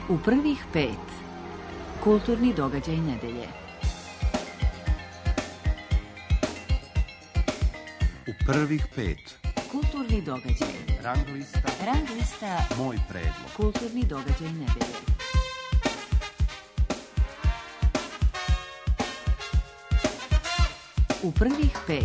U prvih 5. Kulturni događaj nedelje. U prvih 5. Kulturni događaj. Rang lista. Moj predlog. Kulturni događaj nedelje. U prvih 5.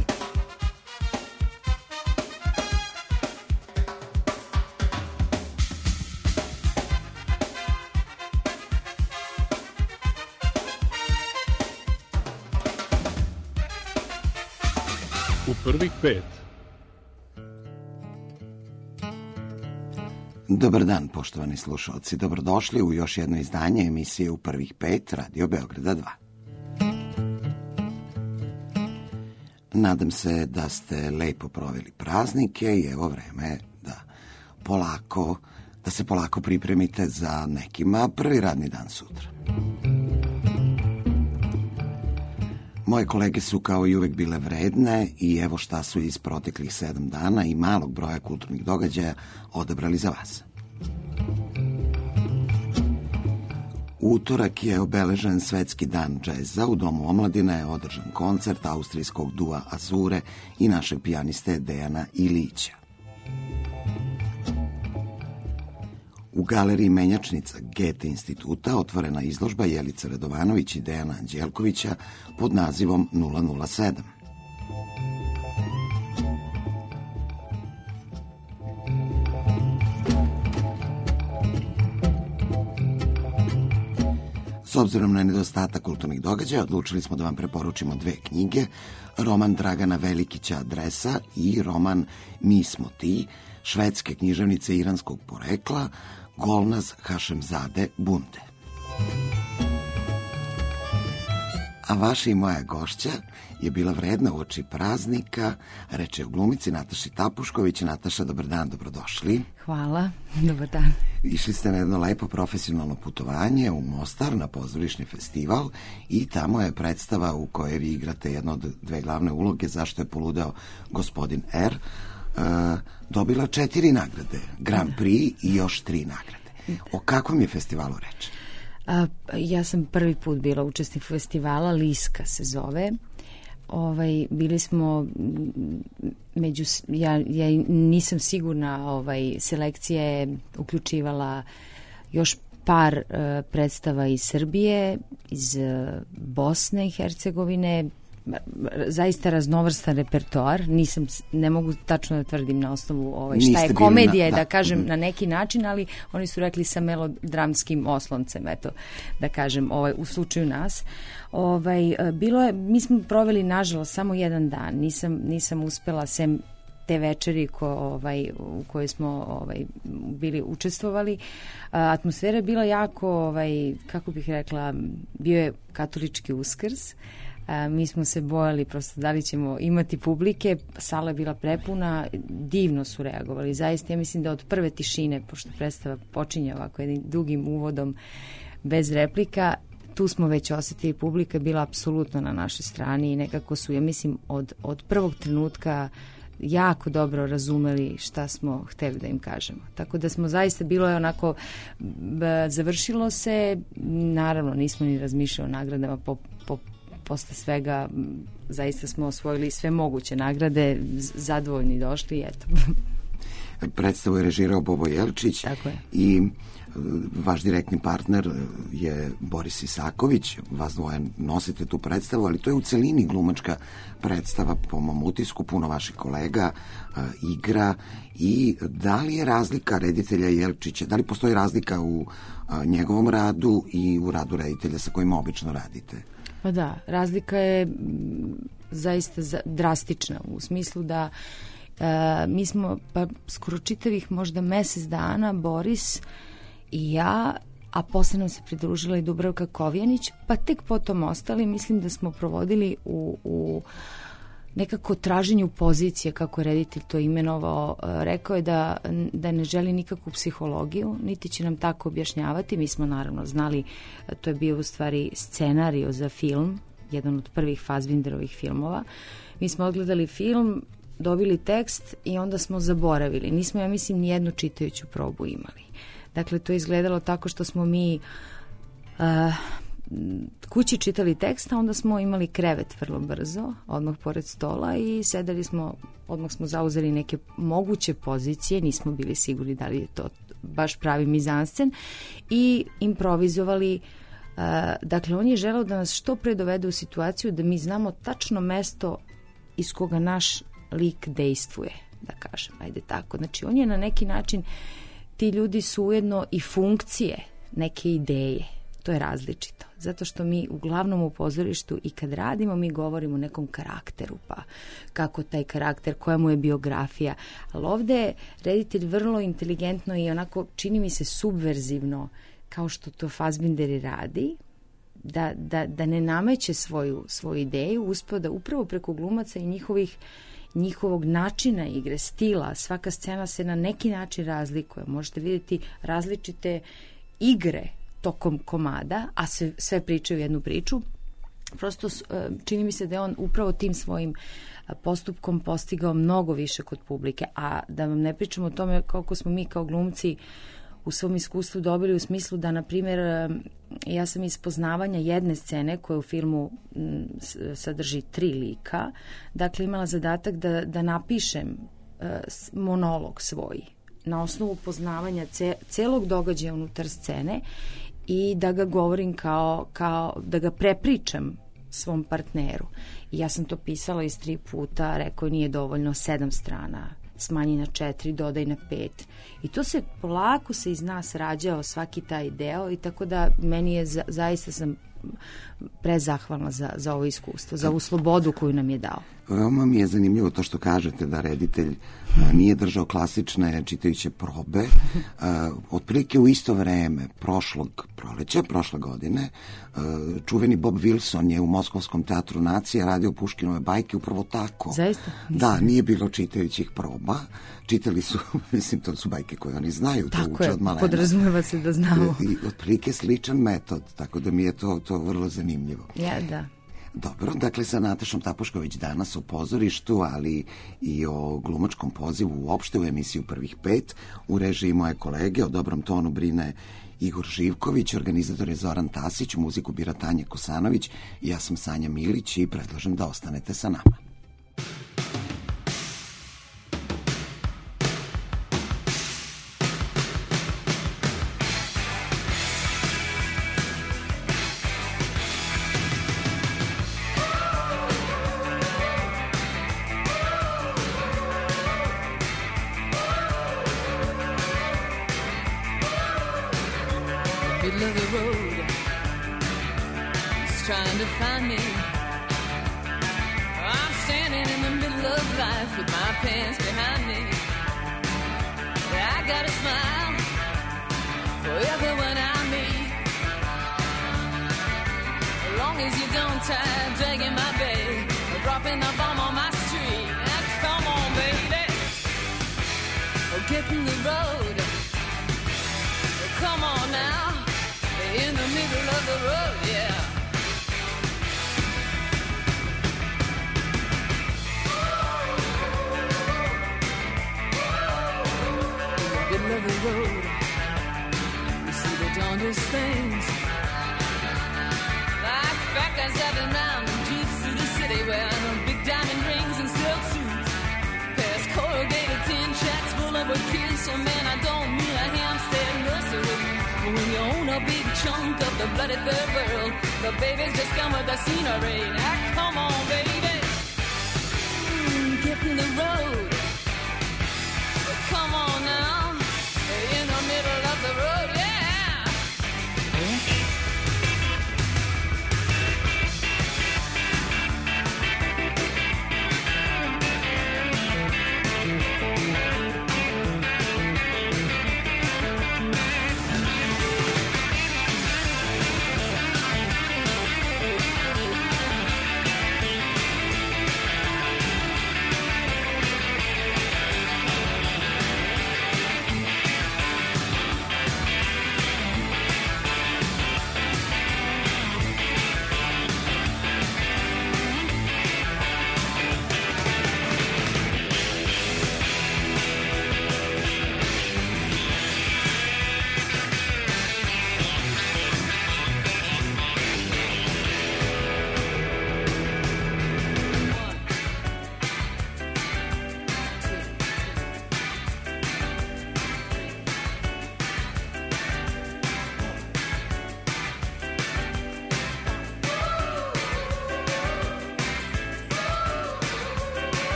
U prvih 5. Dobar dan, poštovani slušalci. Dobrodošli u još jedno izdanje emisije U prvih 5 Radio Beograda 2. Nadam se da ste lepo proveli praznike i evo vreme da se polako pripremite za nekima prvi radni dan sutra. Moje kolege su kao i uvek bile vredne i evo šta su iz proteklih 7 dana i malog broja kulturnih događaja odabrali za vas. U utorak je obeležen Svetski dan džeza. U Domu omladine je održan koncert austrijskog dua Azure i našeg pijaniste Dejana Ilića. U galeriji Menjačnica Goethe instituta otvorena izložba Jelice Radovanović i Dejana Anđelkovića pod nazivom 007. S obzirom na nedostatak kulturnih događaja, odlučili smo da vam preporučimo 2 knjige, roman Dragana Velikića Adresa i roman Mi smo ti, švedske književnice iranskog porekla, Golnaz Hašemzade Bunde. A vaša i moja gošća je bila vredna uoči praznika, reče o glumici Nataši Tapušković. Nataša, dobar dan, dobrodošli. Hvala, dobar dan. Išli ste na jedno lepo profesionalno putovanje u Mostar na pozorišni festival i tamo je predstava u kojoj vi igrate jedno od 2 glavne uloge, Zašto je poludeo gospodin R, dobila 4 nagrade, Grand Prix i još 3 nagrade. O kakvom je festivalu reč? Ja sam prvi put bila učesnik festivala, Liska se zove. Bili smo ja nisam sigurna, selekcija je uključivala još par predstava iz Srbije, iz Bosne i Hercegovine, zaista raznovrstan repertoar. Ne mogu tačno da tvrdim na osnovu šta je komedija, da kažem na neki način, ali oni su rekli sa melodramskim osloncem, eto, da kažem, u slučaju nas. Bilo je, mi smo proveli nažalost samo jedan dan, nisam uspela sem te večeri u kojoj smo bili učestvovali. Atmosfera je bila jako, kako bih rekla, bio je katolički Uskrs. Mi smo se bojali prosto da li ćemo imati publike, sala je bila prepuna, divno su reagovali. Zaista, ja mislim da od prve tišine, pošto predstava počinje ovako jednim dugim uvodom bez replika, tu smo već osjetili, publika je bila apsolutno na našoj strani i nekako su, ja mislim, od prvog trenutka jako dobro razumeli šta smo hteli da im kažemo. Tako da smo zaista, bilo je onako, završilo se, naravno nismo ni razmišljali o nagradama posle svega, zaista smo osvojili sve moguće nagrade, zadovoljni došli, eto. Predstavu je režirao Bobo Jelčić. Tako je. I vaš direktni partner je Boris Isaković. Vas dvoje nosite tu predstavu, ali to je u celini glumačka predstava po mom utisku, puno vaših kolega igra. I da li je razlika reditelja Jelčića, da li postoji razlika u njegovom radu i u radu reditelja sa kojim obično radite? Pa da, razlika je zaista drastična u smislu da mi smo skoro čitavih možda mesec dana, Boris i ja, a posle nam se pridružila i Dubravka Kovjanić, pa tek potom ostali, mislim da smo provodili u nekako traženju pozicije, kako je reditelj to imenovao. Rekao je da ne želi nikakvu psihologiju, niti će nam tako objašnjavati. Mi smo naravno znali, to je bio u stvari scenario za film, jedan od prvih Fassbinderovih filmova. Mi smo odgledali film, dobili tekst i onda smo zaboravili. Nismo, ja mislim, nijednu čitajuću probu imali. Dakle, to je izgledalo tako što smo mi kući čitali tekst, a onda smo imali krevet vrlo brzo, odmah pored stola i sedeli smo, odmah smo zauzeli neke moguće pozicije, nismo bili sigurni da li je to baš pravi mizanscen i improvizovali. Dakle, on je želeo da nas što pre dovede u situaciju da mi znamo tačno mesto iz koga naš lik dejstvuje, da kažem, ajde tako. Znači, on je na neki način, ti ljudi su ujedno i funkcije neke ideje. To je različito, zato što mi uglavnom u pozorištu i kad radimo mi govorimo o nekom karakteru, pa kako taj karakter, koja mu je biografija, ali ovde je reditelj vrlo inteligentno i onako čini mi se subverzivno, kao što to Fassbinder i radi, da ne nameće svoju ideju, uspeo da upravo preko glumaca i njihovog načina igre, stila, svaka scena se na neki način razlikuje, možete vidjeti različite igre tokom komada, a sve pričaju jednu priču. Prosto čini mi se da je on upravo tim svojim postupkom postigao mnogo više kod publike, a da vam ne pričamo o tome koliko smo mi kao glumci u svom iskustvu dobili u smislu da, na primjer, ja sam iz poznavanja jedne scene koja u filmu sadrži 3 lika, dakle imala zadatak da napišem monolog svoj na osnovu poznavanja celog događaja unutar scene i da ga govorim kao da ga prepričam svom partneru. I ja sam to pisala iz 3 puta, rekao je nije dovoljno 7 strana, smanji na 4, dodaj na 5. I to se polako se iz nas rađao svaki taj deo i tako da meni je zaista sam prezahvalna za ovo iskustvo, za ovu slobodu koju nam je dao. Veoma mi je zanimljivo to što kažete da reditelj nije držao klasične čitajuće probe. Otprilike u isto vreme, prošle godine, čuveni Bob Wilson je u Moskovskom teatru nacije radio Puškinove bajke upravo tako. Zaista? Da, nije bilo čitajućih proba. Čitali su, mislim, to su bajke koje oni znaju, to uče od malena. Podrazumeva se da znamo. I otprilike sličan metod, tako da mi je to vrlo zanimljivo. Ja, da. Dobro, dakle sa Natašom Tapušković danas o pozorištu, ali i o glumačkom pozivu uopšte u emisiju Prvih 5. U režiji moje kolege, o dobrom tonu brine Igor Živković, organizator je Zoran Tasić, muziku bira Tanja Kosanović, ja sam Sanja Milić i predlažem da ostanete sa nama.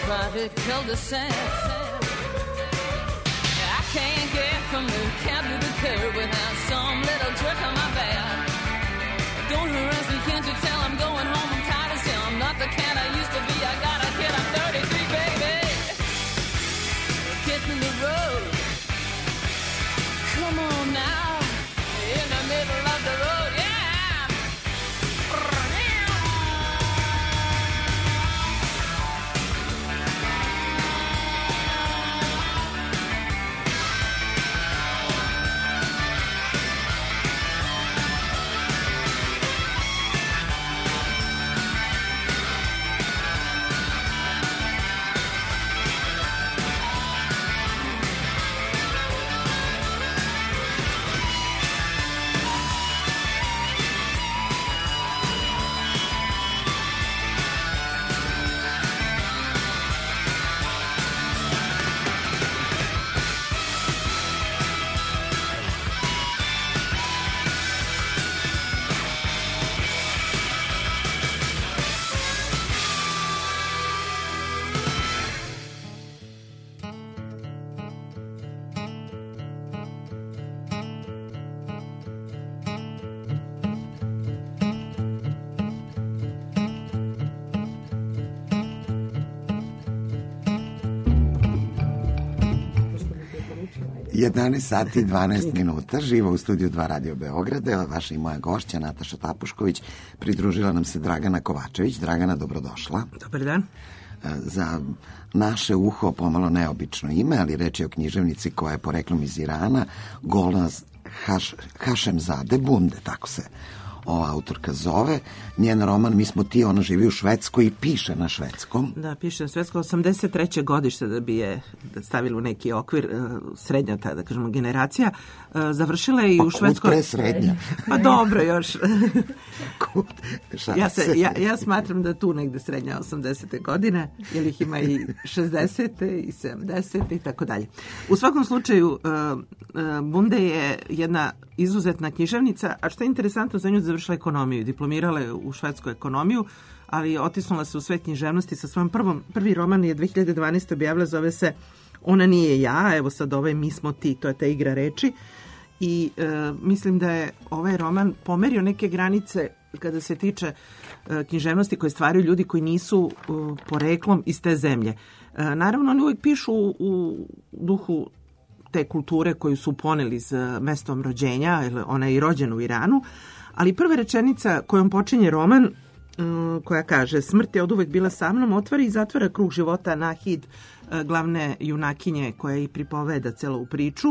private cul-de-sac. I can't get from the cab to the curb without some little jerk on my back. Don't harass me, can't you tell I'm going home? I'm tired of still. I'm not the cat I used to be. I got a kid, I'm 33, baby. Get in the road. Come on now. In the middle of the road, yeah. Jedanaest sati i 12 minuta, živo u studiju 2 Radio Beograda, vaša i moja gošća Nataša Tapušković, pridružila nam se Dragana Kovačević. Dragana, dobrodošla. Dobar dan. Za naše uho pomalo neobično ime, ali reč je o književnici koja je poreklom iz Irana, Golnaz Hašemzade Bunde, tako se ova autorka zove. Njen roman Mi smo ti, ona živi u Švedskoj i piše na švedskom. Da, piše na švedskom. 83. godište da bi je stavili u neki okvir, srednja ta, da kažemo, generacija. Završila je i u Švedskoj. Pa kud pre srednja? Pa dobro još. Kud? Ja smatram da tu negde srednja 80. godine, jer ih ima i 60. i 70. i tako dalje. U svakom slučaju, Bunde je jedna izuzetna književnica, a što je interesantno, za nju završila ekonomiju, diplomirala je u švedsku ekonomiju, ali otisnula se u svet književnosti sa svojom prvi roman je 2012. objavila, zove se Ona nije ja, evo sad ovaj Mi smo ti, to je ta igra reči, i mislim da je ovaj roman pomerio neke granice kada se tiče književnosti koje stvaraju ljudi koji nisu poreklom iz te zemlje. Naravno, oni uvijek pišu u duhu te kulture koju su poneli s mestom rođenja, jer ona je i rođena u Iranu, ali prva rečenica kojom počinje roman, koja kaže smrt je oduvek bila sa mnom, otvara i zatvara krug života Nahid, glavne junakinje koja i pripoveda celu priču.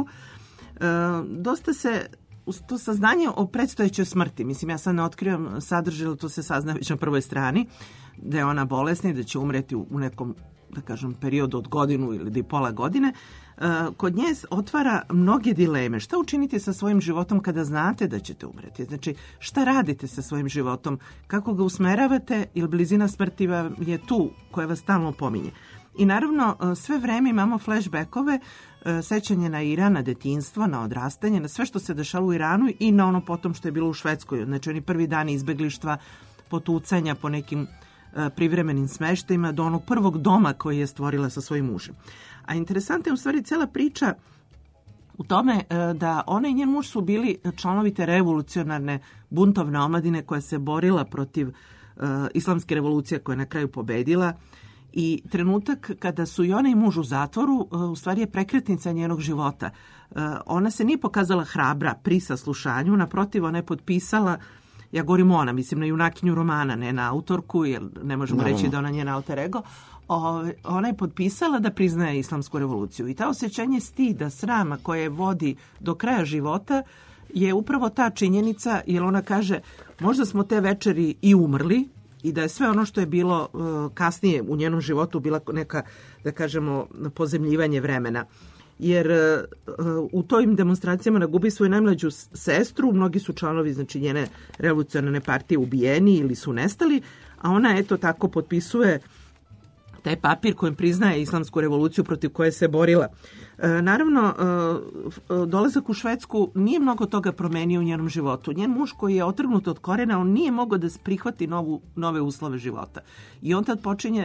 Dosta se to saznanje o predstojećoj smrti, mislim, ja sad ne otkrivam sadržaj, ali to se sazna već na prvoj strani, da je ona bolesna i da će umreti u nekom, da kažem, periodu od godinu ili pola godine. Kod nje otvara mnoge dileme. Šta učiniti sa svojim životom kada znate da ćete umreti? Znači, šta radite sa svojim životom? Kako ga usmeravate? Ili blizina smrti je tu koja vas stalno pominje? I naravno, sve vreme imamo flashbackove, sećanje na Iran, na detinjstvo, na odrastanje, na sve što se dešalo u Iranu i na ono potom što je bilo u Švedskoj. Znači, oni prvi dani izbeglištva, potucanja po nekim privremenim smeštajima do onog prvog doma koji je stvorila sa svojim mužem. A interesantna je u stvari cela priča u tome da ona i njen muž su bili članovi te revolucionarne buntovne omladine koja se borila protiv islamske revolucije koja je na kraju pobedila. I trenutak kada su i ona i muž u zatvoru, u stvari je prekretnica njenog života. Ona se nije pokazala hrabra pri saslušanju, naprotiv, ona je potpisala, ja govorim ona, mislim na junakinju romana, ne na autorku, jer ne možemo reći da ona njen alter ego, ona je potpisala da priznaje islamsku revoluciju. I ta osjećanje stida, srama koje vodi do kraja života je upravo ta činjenica, jer ona kaže, možda smo te večeri i umrli, i da je sve ono što je bilo kasnije u njenom životu bila neka, da kažemo, pozemljivanje vremena. Jer u tojim demonstracijama ona gubi svoju najmlađu sestru, mnogi su članovi, znači, njene revolucionarne partije ubijeni ili su nestali, a ona eto tako potpisuje taj papir kojim priznaje islamsku revoluciju protiv koje se borila. Naravno, dolazak u Švedsku nije mnogo toga promenio u njenom životu. Njen muž koji je otrgnut od korena, on nije mogao da prihvati nove uslove života. I on tad počinje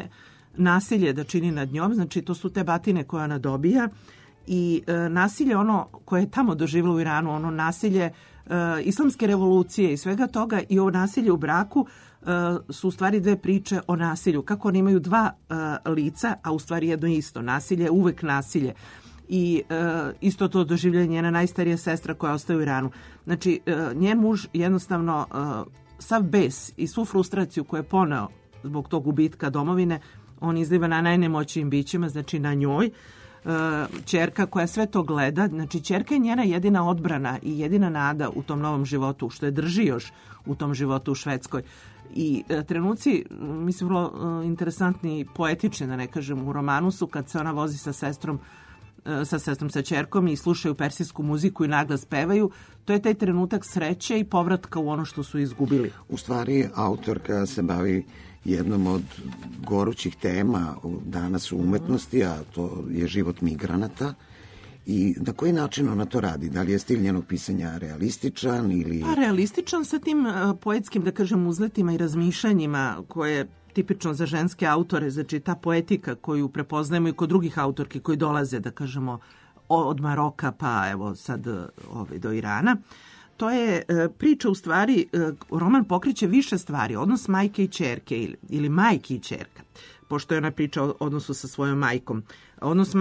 nasilje da čini nad njom, znači to su te batine koje ona dobija i nasilje ono koje je tamo doživjelo u Iranu, ono nasilje islamske revolucije i svega toga i ovo nasilje u braku su u stvari dve priče o nasilju. Kako oni imaju dva lica, a u stvari jedno isto. Nasilje je uvek nasilje. I isto to doživlja njena najstarija sestra koja ostaje u Iranu. Znači, njen muž jednostavno sav bes i svu frustraciju koju je poneo zbog tog gubitka domovine, on izliva na najnemoćnijim bićima, znači na njoj. Ćerka koja sve to gleda, znači ćerka je njena jedina odbrana i jedina nada u tom novom životu, što je drži još u tom životu u Švedskoj. I trenuci, mislim, vrlo interesantni i poetični, da ne kažem, u romanu su kad se ona vozi sa ćerkom i slušaju persijsku muziku i naglas pevaju, to je taj trenutak sreće i povratka u ono što su izgubili. U stvari, autorka se bavi jednom od gorućih tema danas u umetnosti, a to je život migranata. I na koji način ona to radi? Da li je stil njenog pisanja realističan ili... Pa realističan sa tim poetskim, da kažem, uzletima i razmišljanjima koje je tipično za ženske autore, znači ta poetika koju prepoznajemo i kod drugih autorki koji dolaze, da kažemo, od Maroka pa evo sad do Irana. To je priča u stvari, roman pokreće više stvari, odnos majke i ćerke ili majke i ćerka, pošto je ona priča o odnosu sa svojom majkom. Odnos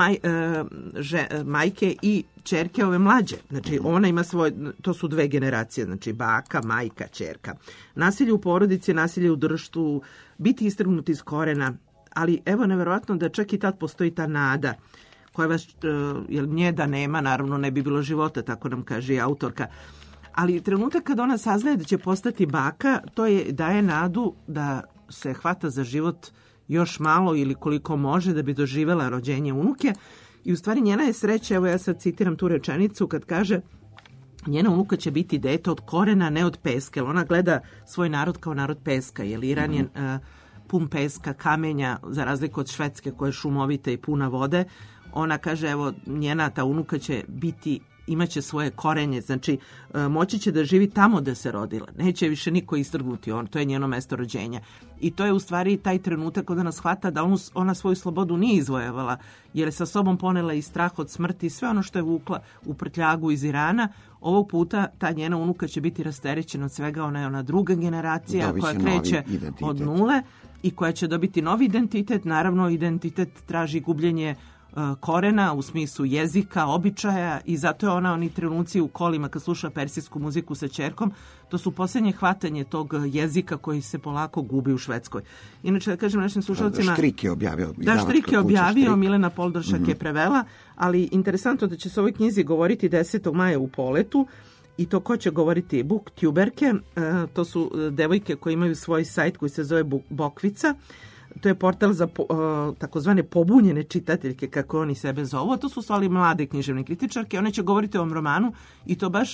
majke i ćerke ove mlađe. Znači ona ima to su dve generacije, znači baka, majka, ćerka. Nasilje u porodici, nasilje u društvu, biti istrgnuti iz korena, ali evo neverovatno da čak i tad postoji ta nada koja vas, jer nje da nema, naravno ne bi bilo života, tako nam kaže i autorka. Ali trenutak kad ona saznaje da će postati baka, to je daje nadu da se hvata za život još malo ili koliko može da bi doživela rođenje unuke. I u stvari njena je sreća, evo ja sad citiram tu rečenicu kad kaže njena unuka će biti dete od korena, ne od peska. Ona gleda svoj narod kao narod peska, jer Iran je pun peska, kamenja, za razliku od Švedske koja je šumovita i puna vode. Ona kaže, evo, njena ta unuka će biti, imaće svoje korenje, znači moći će da živi tamo da se rodila. Neće više niko istrgnuti, to je njeno mesto rođenja. I to je u stvari taj trenutak kada nas shvata da ona svoju slobodu nije izvojevala, jer je sa sobom ponela i strah od smrti i sve ono što je vukla u prtljagu iz Irana. Ovog puta ta njena unuka će biti rasterećena od svega, ona je ona druga generacija koja kreće od nule i koja će dobiti novi identitet. Naravno, identitet traži gubljenje korena u smislu jezika, običaja i zato je ona oni trenuci u kolima kad sluša persijsku muziku sa ćerkom, to su posljednje hvatanje tog jezika koji se polako gubi u Švedskoj. Inače, da kažem našim slušalcima... Štrik je objavio. Da, Štrik je objavio, Milena Poldošak je prevela, ali interesantno da će se o ovoj knjizi govoriti 10. maja u Poletu. I to ko će govoriti? Booktuberke, to su devojke koje imaju svoj sajt koji se zove Bokvica. To je portal za takozvane pobunjene čitateljke, kako oni sebe zovu. To su stvari mlade književne kritičarke. One će govoriti o ovom romanu i to baš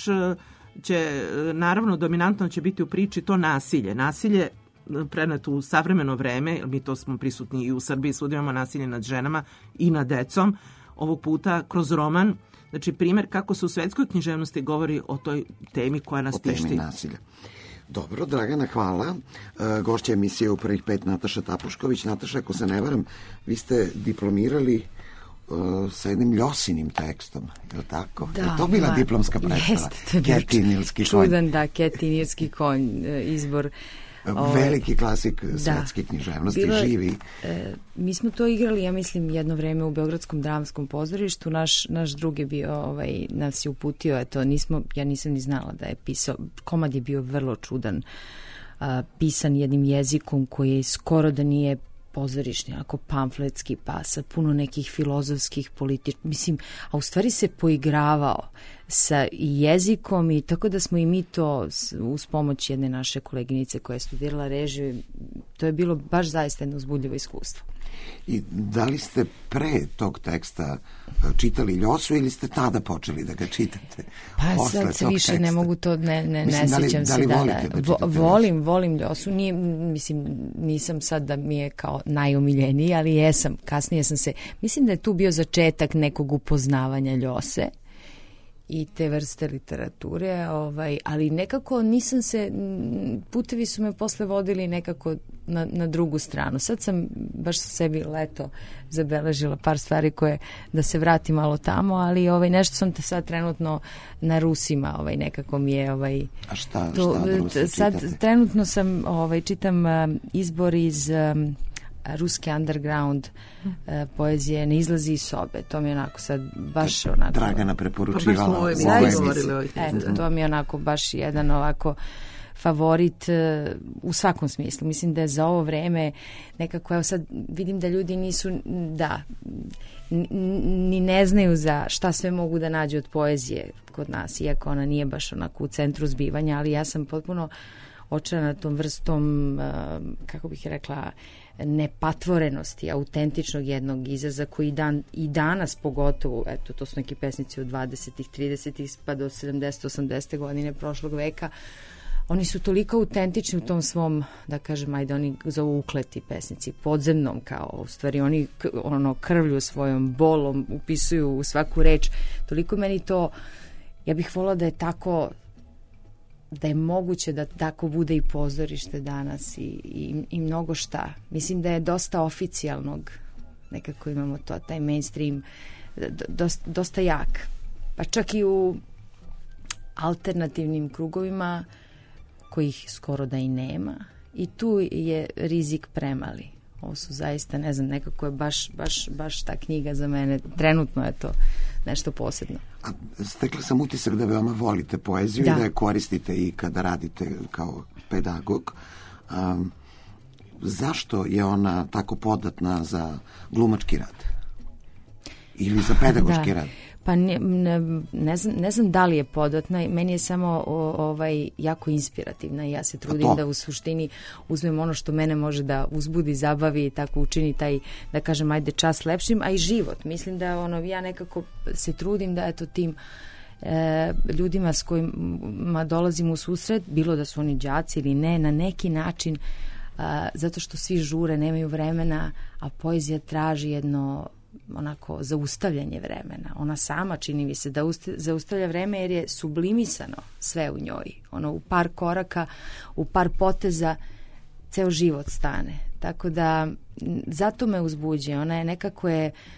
će, naravno, dominantno će biti u priči to nasilje. Nasilje prenato u savremeno vreme, mi to smo prisutni i u Srbiji, svud imamo nasilje nad ženama i nad decom. Ovog puta kroz roman, znači primjer kako se u svetskoj književnosti govori o toj temi koja nas tišti. O temi nasilja. Dobro, Dragana, hvala. Gošća emisije u prvih 5 Nataša Tapušković. Nataša, ako se ne varam, vi ste diplomirali sa jednim Ljosinim tekstom, je li tako? Da, je to bila diplomska predstava? Jeste, Ketinilski konj. Čudan, da, Ketinilski konj, izbor. Veliki klasik svetske književnosti, živi. Mi smo to igrali, ja mislim, jedno vreme u Beogradskom dramskom pozorištu. Naš drug je bio, nas je uputio, ja nisam ni znala da je pisao. Komad je bio vrlo čudan, pisan jednim jezikom koji je skoro da nije pozorišni, ako pamfletski, pa sa puno nekih filozofskih, mislim, a u stvari se poigravao sa jezikom i tako da smo i mi to uz pomoć jedne naše koleginice koja je studirala režiju, to je bilo baš zaista jedno uzbudljivo iskustvo. I da li ste pre tog teksta čitali Ljosu ili ste tada počeli da ga čitate? Pa sad se više teksta? Ne mogu to, ne sjećam se. Da li volite da čitate volim Ljosu. Nisam sad da mi je kao najomiljeniji, ali jesam. Kasnije sam se, mislim da je tu bio začetak nekog upoznavanja Ljose. i te vrste literature, ali nekako nisam se, putevi su me posle vodili nekako na drugu stranu. Sad sam baš sebi leto zabeležila par stvari koje da se vratim malo tamo, ali nešto sam te sad trenutno na Rusima, nekako mi je A šta Rusi sad čitate? trenutno sam čitam izbor iz ruske underground poezije Ne izlazi iz sobe. To mi je onako sad baš onako... Dragana preporučivala. To mi je onako baš jedan ovako favorit u svakom smislu. Mislim da je za ovo vreme nekako, evo sad vidim da ljudi nisu, ni ne znaju za šta sve mogu da nađu od poezije kod nas, iako ona nije baš onako u centru zbivanja, ali ja sam potpuno očarana tom vrstom, kako bih rekla, nepatvorenosti, autentičnog jednog izraza koji i danas pogotovo, eto, to su neki pesnici od 20-ih, 30-ih pa do 70-80 godine prošlog veka, oni su toliko autentični u tom svom, da kažem, ajde, oni zovu ukleti pesnici, podzemnom kao, u stvari oni krvlju svojom bolom, upisuju u svaku reč, toliko meni to, ja bih volila da je tako, da je moguće da tako bude i pozorište danas i mnogo šta. Mislim da je dosta oficijalnog, nekako imamo to, taj mainstream, dosta jak. Pa čak i u alternativnim krugovima, kojih skoro da i nema. I tu je rizik premali. Ovo su zaista, ne znam, nekako je baš ta knjiga za mene. Trenutno je to nešto posebno. A stekla sam utisak da veoma volite poeziju i da je koristite i kada radite kao pedagog. Zašto je ona tako podatna za glumački rad? Ili za pedagoški rad? Pa ne znam da li je podatna, meni je samo jako inspirativna i ja se trudim da u suštini uzmem ono što mene može da uzbudi, zabavi i tako učini taj, da kažem, ajde čas lepšim, a i život. Mislim da ja nekako se trudim da eto tim ljudima s kojima dolazim u susret, bilo da su oni đaci ili ne, na neki način, zato što svi žure, nemaju vremena, a poezija traži jedno onako zaustavljanje vremena. Ona sama, čini mi se, da zaustavlja vreme jer je sublimisano sve u njoj. U par koraka, u par poteza ceo život stane. Tako da zato me uzbuđuje. Ona je nekako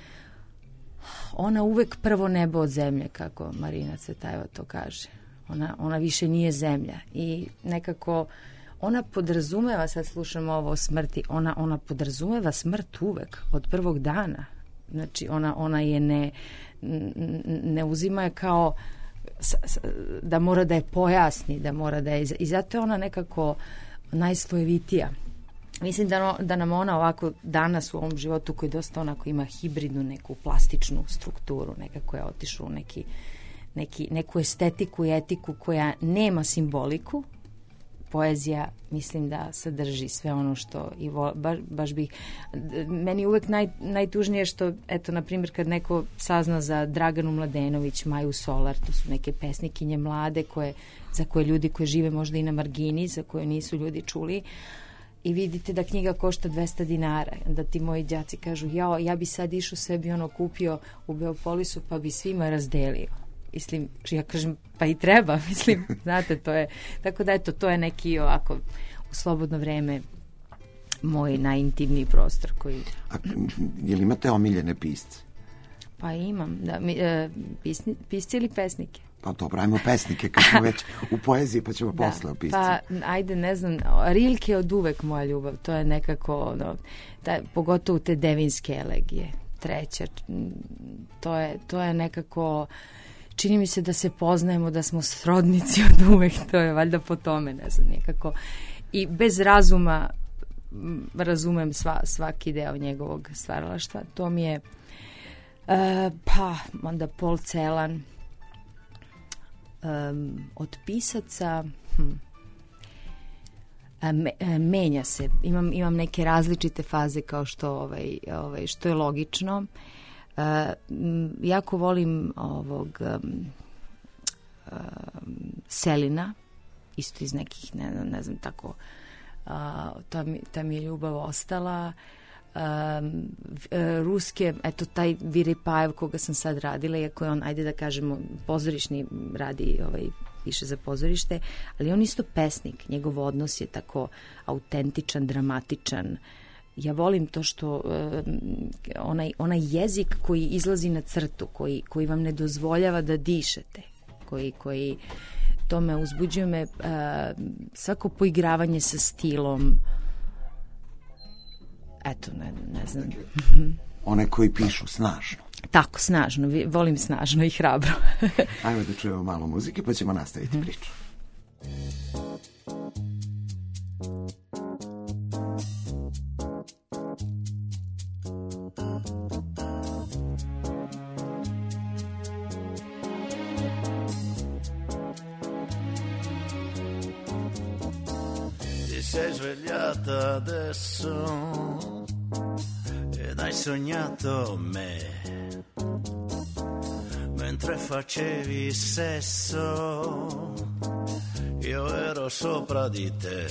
ona uvek prvo nebo od zemlje, kako Marina Cvetajeva to kaže. Ona više nije zemlja i nekako ona podrazumeva, sad slušamo ovo o smrti, ona podrazumeva smrt uvek od prvog dana. Znači ona je ne uzima je kao da mora da je pojasni, da mora da je, i zato je ona nekako najslojevitija. Mislim da nam ona ovako danas u ovom životu koji dosta onako ima hibridnu neku plastičnu strukturu, nekako je otišla u neku estetiku i etiku koja nema simboliku. Poezija, mislim da sadrži sve ono što i baš bih, meni uvek najtužnije što, eto, na primjer, kad neko sazna za Draganu Mladenović, Maju Solar, to su neke pesnikinje mlade za koje ljudi koji žive možda i na margini, za koje nisu ljudi čuli, i vidite da knjiga košta 200 dinara, da ti moji đaci kažu, ja bi sad išao sebi kupio u Beopolisu pa bi svima razdelio. Mislim, ja kažem, pa i treba, mislim, znate, to je, tako da eto, to je neki ovako u slobodno vreme moj najintimniji prostor koji... A je li imate omiljene pisce? Pa imam, da, pisci ili pesnike? Pa dobro, ajmo pesnike, kad smo već u poeziji, pa ćemo posle o pisci. Pa, ajde, ne znam, Rilke je od uvek moja ljubav, to je nekako, pogotovo te devinske elegije, treća, to je nekako... Čini mi se da se poznajemo, da smo srodnici od uvek, to je valjda po tome, ne znam, nekako. I bez razuma razumem svaki deo njegovog stvaralaštva. To mi je, pa, onda Paul Celan, od pisaca, menja se. Imam neke različite faze kao što, što je logično. Jako volim ovog Selina, isto iz nekih, ne znam tako, ta mi je ljubav ostala. ruske, eto taj Viripajev koga sam sad radila, iako je on, ajde da kažemo, pozorišni, radi više za pozorište, ali on isto pesnik, njegov odnos je tako autentičan, dramatičan. Ja volim to što onaj jezik koji izlazi na crtu, koji vam ne dozvoljava da dišete, koji to me uzbuđuje me, svako poigravanje sa stilom, eto, ne znam. One koji pišu snažno. Tako, snažno, volim snažno i hrabro. Ajmo da čujemo malo muzike pa ćemo nastaviti priču. Sei svegliata adesso ed hai sognato me mentre facevi sesso, io ero sopra di te.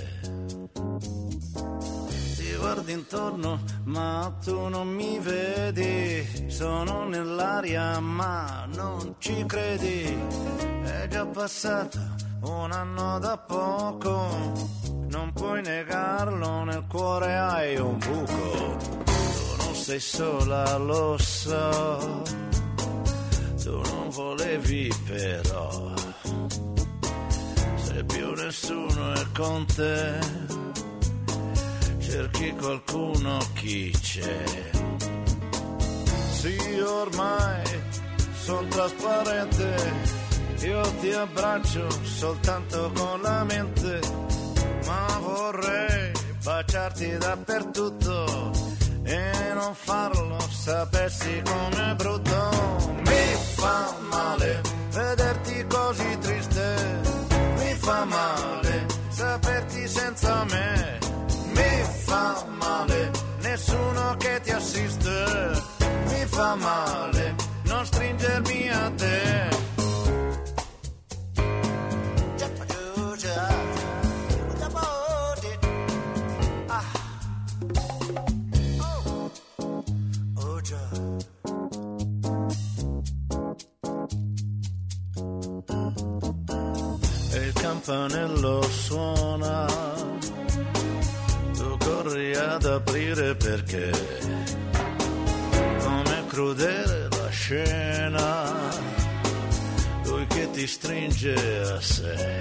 Ti guardi intorno ma tu non mi vedi, sono nell'aria ma non ci credi, è già passato un anno da poco, non puoi negarlo, nel cuore hai un buco. Tu non sei sola, lo so, tu non volevi però, se più nessuno è con te, cerchi qualcuno, chi c'è? Sì, ormai sono trasparente, io ti abbraccio soltanto con la mente, ma vorrei baciarti dappertutto e non farlo, sapessi com'è brutto. Mi fa male vederti così triste, mi fa male saperti senza me, mi fa male nessuno che ti assiste, mi fa male non stringermi a te. Il campanello suona, tu corri ad aprire perché com'è crudele la scena, lui che ti stringe a sé,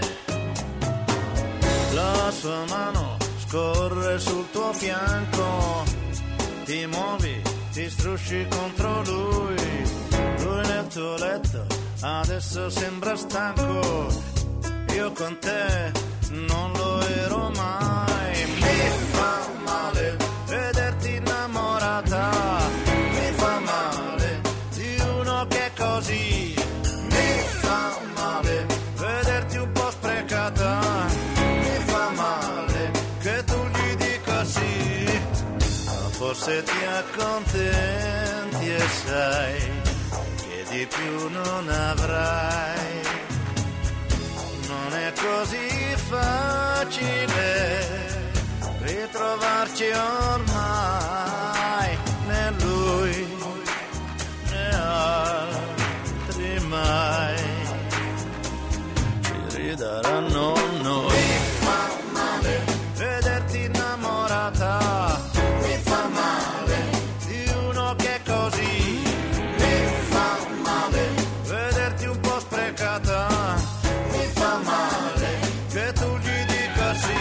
la sua mano scorre sul tuo fianco, ti muovi, ti strusci contro lui nel tuo letto adesso sembra stanco, io con te non lo ero mai. Mi fa male vederti innamorata, mi fa male di uno che è così, mi fa male vederti un po' sprecata, mi fa male che tu gli dica sì, ma forse ti accontenti e sai che di più non avrai. Non è così facile ritrovarci ormai, né lui né altri mai ci ridaranno noi. Mi fa male vederti innamorata, mi fa male di uno che è così, mi fa male vederti un po' sprecata, fa male che tu gli dica sì.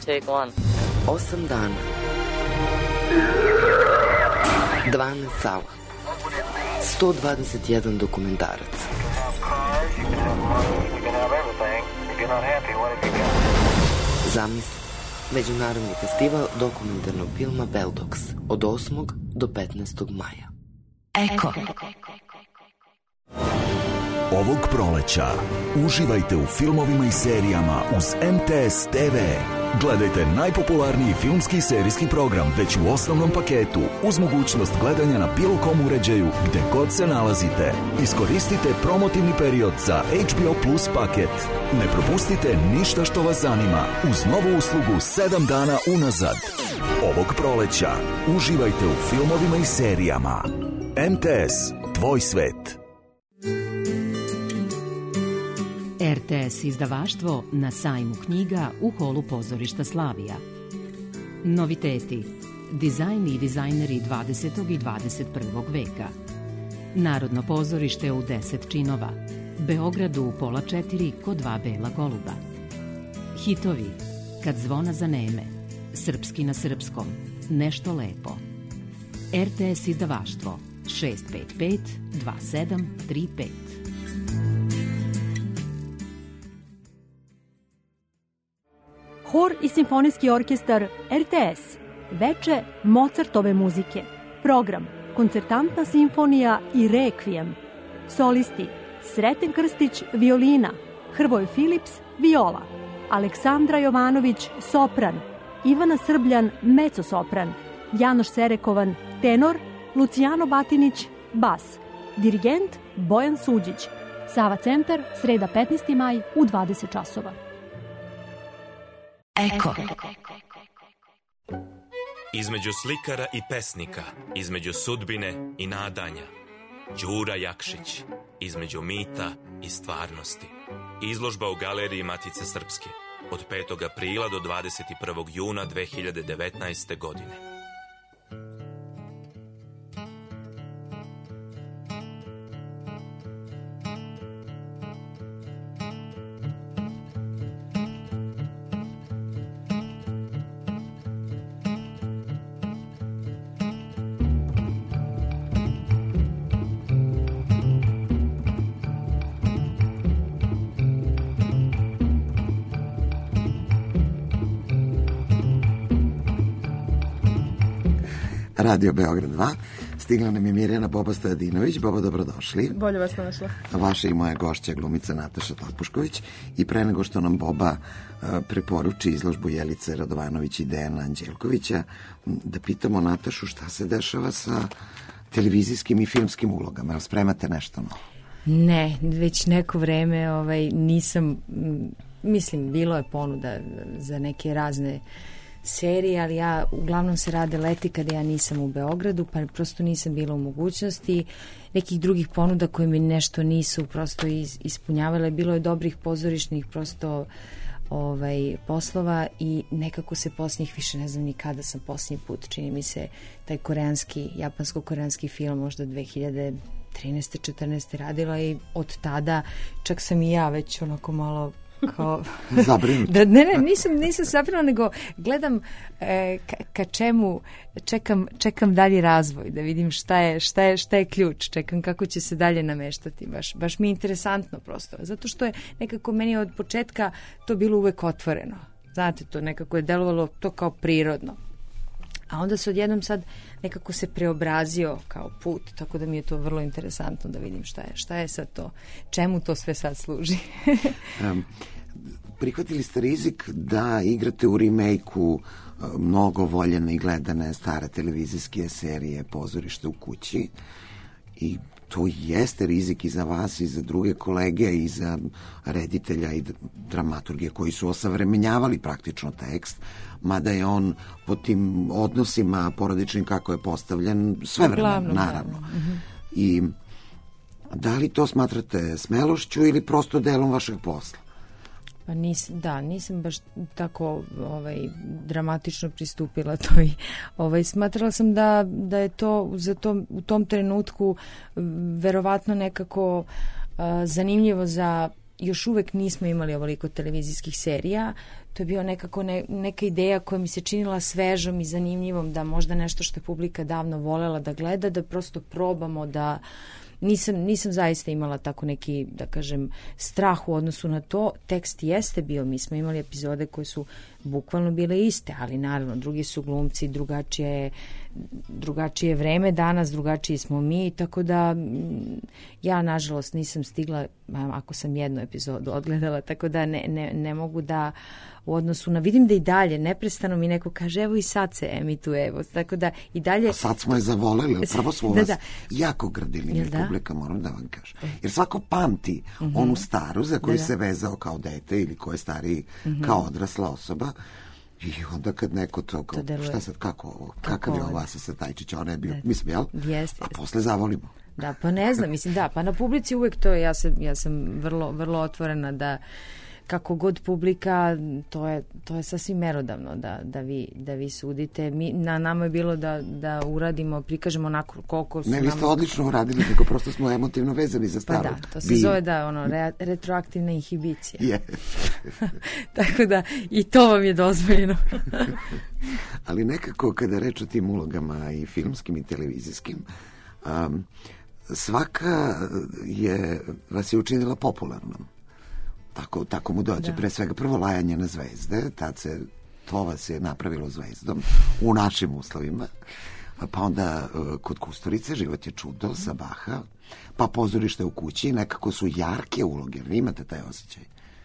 Take one. 8 dana. 12 sala. 121 dokumentarac. Zamisli. Međunarodni festival dokumentarnog filma Beldox od 8. do 15. maja. Eko. Ovog proleća uživajte u filmovima i serijama uz MTS TV. Gledajte najpopularniji filmski i serijski program već u osnovnom paketu uz mogućnost gledanja na bilo kom uređaju gde god se nalazite. Iskoristite promotivni period za HBO Plus paket. Ne propustite ništa što vas zanima uz novu uslugu 7 dana unazad. Ovog proleća uživajte u filmovima i serijama. MTS, tvoj svet. RTS izdavaštvo na sajmu knjiga u holu pozorišta Slavija. Noviteti. Dizajn i dizajneri 20. i 21. veka. Narodno pozorište u 10 činova. Beogradu u 3:30 kod 2 bela goluba. Hitovi. Kad zvona zaneme. Srpski na srpskom. Nešto lepo. RTS izdavaštvo 655 2735. Hor i simfonijski orkestar RTS. Veče Mozartove muzike. Program Koncertantna simfonija i Rekvijem. Solisti Sreten Krstić, violina, Hrvoje Filips, viola, Aleksandra Jovanović, sopran, Ivana Srbljan, mecosopran, Janoš Serekovan, tenor, Lucijano Batinić, bas, dirigent Bojan Suđić. Sava centar, sreda 15. maj u 20 časova. Eko. Između slikara i pesnika, između sudbine i nadanja. Đura Jakšić, između mita i stvarnosti. Izložba u Galeriji Matice Srpske od 5. aprila do 21. juna 2019. godine. Radio Beograd 2. Stigla nam je Mirjana Boba Stojadinović. Boba, dobrodošli. Bolje vas našla. Vaša i moja gošća glumica Nataša Topušković. I pre nego što nam Boba preporuči izložbu Jelice Radovanović i Dejana Anđelkovića, da pitamo Natašu šta se dešava sa televizijskim i filmskim ulogama. Jel spremate nešto novo? Ne, već neko vreme nisam, mislim, bilo je ponuda za neke razne serije, ali ja uglavnom se rade leti kada ja nisam u Beogradu, pa prosto nisam bila u mogućnosti. Nekih drugih ponuda koje mi nešto nisu prosto ispunjavale. Bilo je dobrih pozorišnih prosto poslova i nekako se posljednjih, više ne znam ni kada sam posljednji put, čini mi se taj koreanski, japansko-koreanski film možda 2013. 14. radila i od tada čak sam i ja već onako malo kao zabrinuta. Nisam zabrinuta, nego gledam ka čemu čekam dalji razvoj, da vidim šta je ključ, čekam kako će se dalje nameštati. Baš mi je interesantno prosto, zato što je nekako meni od početka to bilo uvek otvoreno. Znate, to nekako je delovalo to kao prirodno. A onda se odjednom sad nekako se preobrazio kao put, tako da mi je to vrlo interesantno da vidim šta je sad to, čemu to sve sad služi. Prihvatili ste rizik da igrate u remake-u mnogo voljene i gledane stare televizijske serije Pozorište u kući i to jeste rizik i za vas i za druge kolege i za reditelja i dramaturgije koji su osavremenjavali praktično tekst, mada je on po tim odnosima porodičnim kako je postavljen svevremeno, naravno. I da li to smatrate smelošću ili prosto delom vašeg posla? Pa nisam baš tako dramatično pristupila toj. Smatrala sam da je to u tom trenutku verovatno nekako zanimljivo za još uvek nismo imali ovoliko televizijskih serija. To je bio nekako neka ideja koja mi se činila svežom i zanimljivom, da možda nešto što je publika davno volela da gleda, da prosto probamo da... Nisam zaista imala tako neki, da kažem, strah u odnosu na to. Tekst jeste bio, mi smo imali epizode koje su bukvalno bile iste, ali naravno drugi su glumci, drugačije vreme danas, drugačiji smo mi, tako da ja nažalost nisam stigla, ako sam jednu epizodu odgledala, tako da ne mogu da u odnosu na, vidim da i dalje neprestano mi neko kaže evo i sad se emituje, evo, tako da i dalje... A sad smo je zavoleli, prvo smo vas jako grdili, mi publika, moram da vam kažem. Jer svako pamti onu staru za koju se vezao kao dete ili ko je stariji kao odrasla osoba. I onda kad neko to šta sad, kakav je ova sa Tajčić, ona je bio, mislim, jel? A posle zavolimo. Da, pa ne znam, mislim, da, pa na publici uvek to je, ja sam vrlo otvorena da kako god publika, to je sasvim merodavno da vi sudite. Na nama je bilo da uradimo, prikažemo onako koliko su nam... Ne, vi ste odlično uradili, nego prosto smo emotivno vezani za staro. Pa da, to se zove retroaktivna inhibicija. Tako da i to vam je dozvoljeno. Ali nekako kada reč o tim ulogama i filmskim i televizijskim, svaka vas je učinila popularnom. Tako mu dođe. Pre svega prvo Lajanje na zvezde, to vas je napravilo zvezdom u našim uslovima, pa onda kod Kusturice Život je čudo sa Baha, pa Pozorište u kući, nekako su jarke uloge. Vi imate taj osjećaj?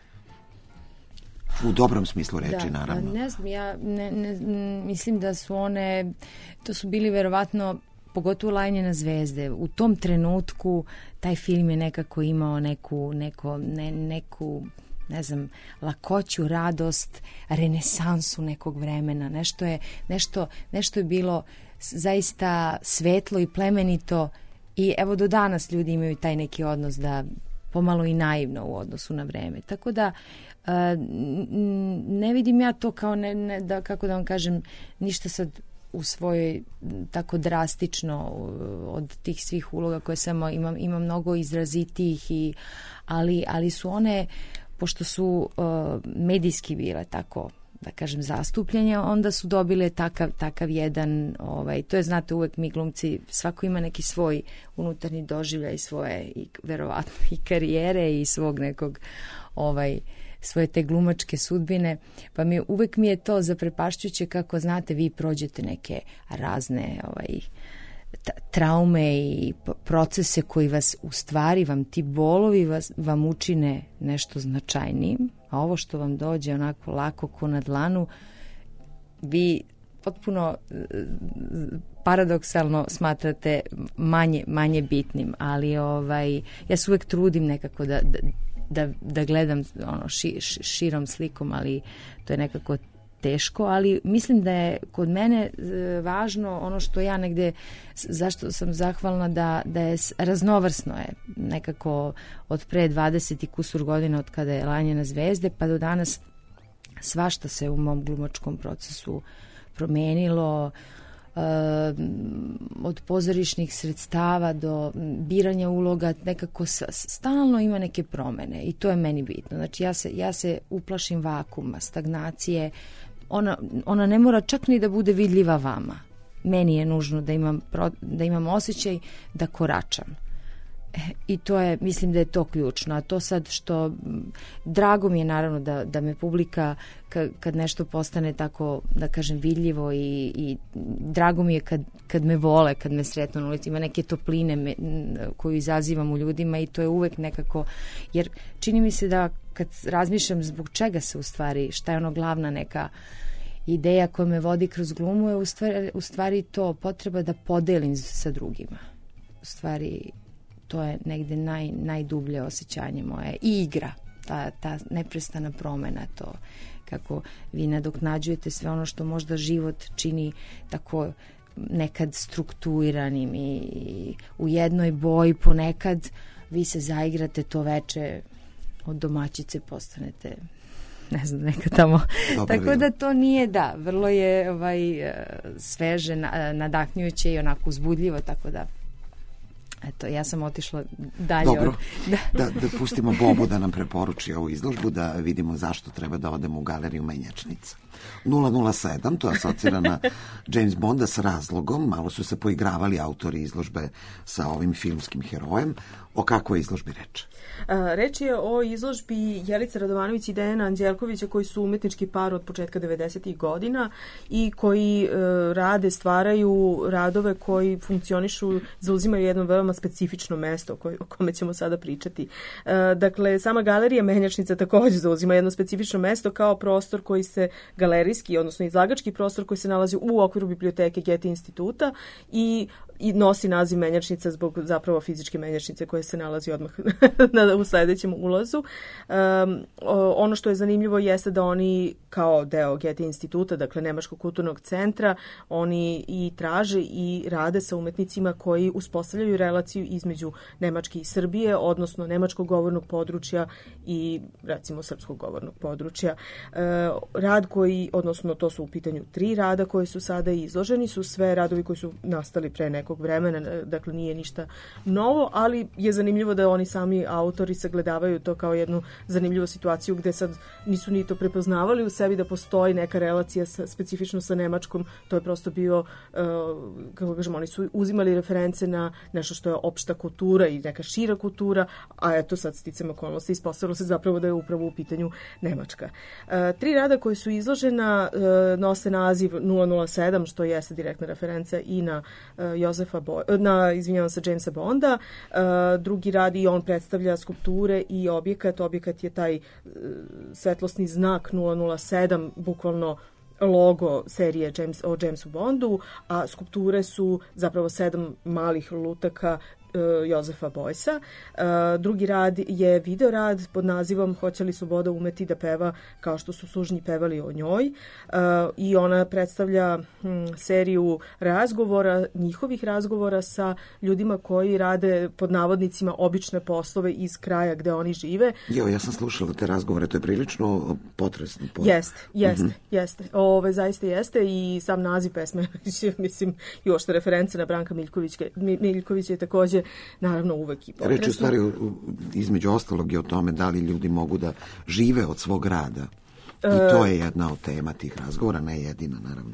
U dobrom smislu reči, naravno. Ne znam, ja mislim da su one, to su bili verovatno, pogotovo Lajanje na zvezde. U tom trenutku taj film je nekako imao neku ne znam, lakoću, radost, renesansu nekog vremena. Nešto je bilo zaista svetlo i plemenito i evo do danas ljudi imaju taj neki odnos da pomalo i naivno u odnosu na vreme. Tako da ne vidim ja to kao da, kako da vam kažem, ništa sad u svojoj tako drastično od tih svih uloga koje samo imam mnogo izrazitijih ali su one, pošto su medijski bile tako, da kažem, zastupljanja, onda su dobile takav jedan, to je, znate, uvek mi glumci, svako ima neki svoj unutarnji doživljaj, svoje i verovatno i karijere i svog nekog svoje te glumačke sudbine, pa uvek mi je to zaprepašćuće kako, znate, vi prođete neke razne traume i procese koji vas, u stvari, vam ti bolovi vam učine nešto značajnijim, a ovo što vam dođe onako lako ko na dlanu, vi potpuno paradoksalno smatrate manje bitnim, ali ja se uvek trudim nekako da gledam širom slikom, ali to je nekako teško, ali mislim da je kod mene važno ono što ja negde, zašto sam zahvalna da je raznovrsno je nekako od pre 20 i kusur godina od kada je Lajanje na zvezde pa do danas svašta se u mom glumačkom procesu promenilo, od pozorišnih sredstava do biranja uloga, nekako stalno ima neke promene i to je meni bitno. Znači ja se uplašim vakuma, stagnacije, ona ne mora čak ni da bude vidljiva vama. Meni je nužno da imam osjećaj da koračam. I to je, mislim da je to ključno. A to sad što, drago mi je naravno da me publika, kad nešto postane tako, da kažem, vidljivo i drago mi je kad me vole, kad me sretnu na ulici, ima neke topline koju izazivam u ljudima i to je uvek nekako, jer čini mi se da kad razmišljam zbog čega se u stvari, šta je ono glavna neka ideja koja me vodi kroz glumu, je u stvari to potreba da podelim sa drugima. U stvari to je negde najdublje osjećanje moje. I igra, ta neprestana promena, to kako vi nadoknađujete sve ono što možda život čini tako nekad strukturiranim i u jednoj boji ponekad vi se zaigrate to veče, od domaćice postanete, ne znam, neka tamo. Tako da to nije, vrlo je sveže, nadahnjujuće i onako uzbudljivo, tako da Eto, ja sam otišla dalje. Dobro, da pustimo Bobu da nam preporuči ovu izložbu, da vidimo zašto treba da odemo u galeriju Menjačnica. 007, to asocira na James Bonda s razlogom, malo su se poigravali autori izložbe sa ovim filmskim herojem. O kakvoj izložbi reč? Reč je o izložbi Jelice Radovanović i Dejana Anđelkovića, koji su umetnički par od početka 90. godina i koji rade, stvaraju radove koji funkcionišu, zauzimaju jedno veoma specifično mesto o kome ćemo sada pričati. Dakle, sama galerija Menjačnica također zauzima jedno specifično mesto kao prostor koji se galerijski, odnosno izlagački prostor koji se nalazi u okviru biblioteke Goethe instituta i nosi naziv Menjačnica zbog zapravo fizičke menjačnice koje se nalazi odmah u sledećem ulazu. Ono što je zanimljivo jeste da oni kao deo Goethe instituta, dakle Nemačkog kulturnog centra, oni i traže i rade sa umetnicima koji uspostavljaju relaciju između Nemačke i Srbije, odnosno nemačkog govornog područja i recimo srpskog govornog područja. Rad koji, odnosno to su u pitanju 3 rada koji su sada izloženi, su sve radovi koji su nastali pre nekog vremena, dakle nije ništa novo, ali je zanimljivo da oni sami autori sagledavaju to kao jednu zanimljivu situaciju gde sad nisu ni to prepoznavali u sebi da postoji neka relacija specifično sa Nemačkom. To je prosto bio, kako kažemo, oni su uzimali reference na nešto što je opšta kultura i neka šira kultura, a eto sad sticam okolnosti ispostavilo se zapravo da je upravo u pitanju Nemačka. 3 rada koji su izložena nose naziv 007, što jeste direktna referenca i na Jamesa Bonda. Drugi rad i on predstavlja skulpture i objekat. Objekat je taj svetlosni znak 007, bukvalno logo serije o Jamesu Bondu, a skulpture su zapravo 7 malih lutaka Jozefa Bojsa. Drugi rad je video rad pod nazivom Hoće li sloboda umeti da peva kao što su sužnji pevali o njoj, i ona predstavlja seriju razgovora, njihovih razgovora sa ljudima koji rade pod navodnicima obične poslove iz kraja gde oni žive. Ja sam slušala te razgovore, to je prilično potresno. Jeste. Zaista jeste i sam naziv pesme, mislim, i ošte reference na Branka Miljkovića je takođe naravno uvek i potresno. Reč je u stvari između ostalog i o tome da li ljudi mogu da žive od svog rada. I to je jedna od tema tih razgovora, ne jedina naravno.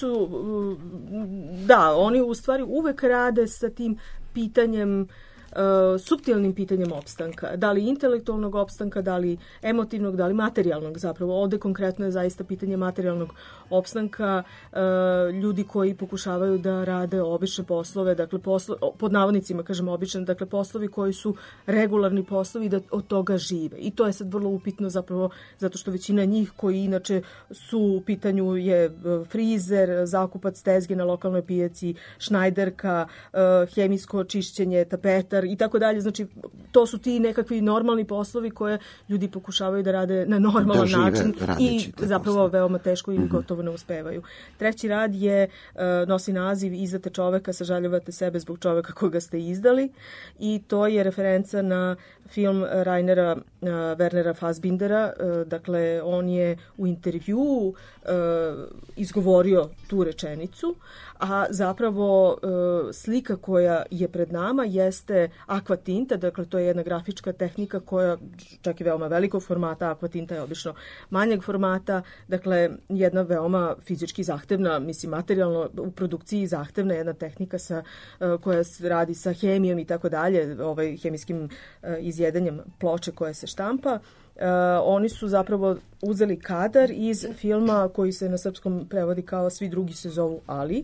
Oni u stvari uvek rade sa tim pitanjem, suptilnim pitanjem opstanka. Da li intelektualnog opstanka, da li emotivnog, da li materijalnog zapravo. Ovde konkretno je zaista pitanje materijalnog opstanka. Ljudi koji pokušavaju da rade obične poslove, dakle pod navodnicima kažem obične, dakle poslovi koji su regularni poslovi da od toga žive. I to je sad vrlo upitno zapravo zato što većina njih koji inače su u pitanju je frizer, zakupac tezge na lokalnoj pijaci, šnajderka, hemijsko čišćenje tapeta i tako dalje. Znači, to su ti nekakvi normalni poslovi koje ljudi pokušavaju da rade na normalan način i zapravo veoma teško i gotovo ne uspevaju. Treći rad nosi naziv Izdate čoveka, sažaljavate sebe zbog čoveka koga ste izdali, i to je referenca na film Rainera Wernera Fassbindera. Dakle, on je u intervjuu izgovorio tu rečenicu, a zapravo slika koja je pred nama jeste akvatinta, dakle to je jedna grafička tehnika koja čak i veoma velikog formata, akvatinta je obično manjeg formata, dakle jedna veoma fizički zahtevna, mislim materijalno u produkciji zahtevna jedna tehnika koja se radi sa hemijom i tako dalje, hemijskim izjedanjem ploče koja se štampa. Oni su zapravo uzeli kadar iz filma koji se na srpskom prevodi kao Svi drugi se zovu Ali,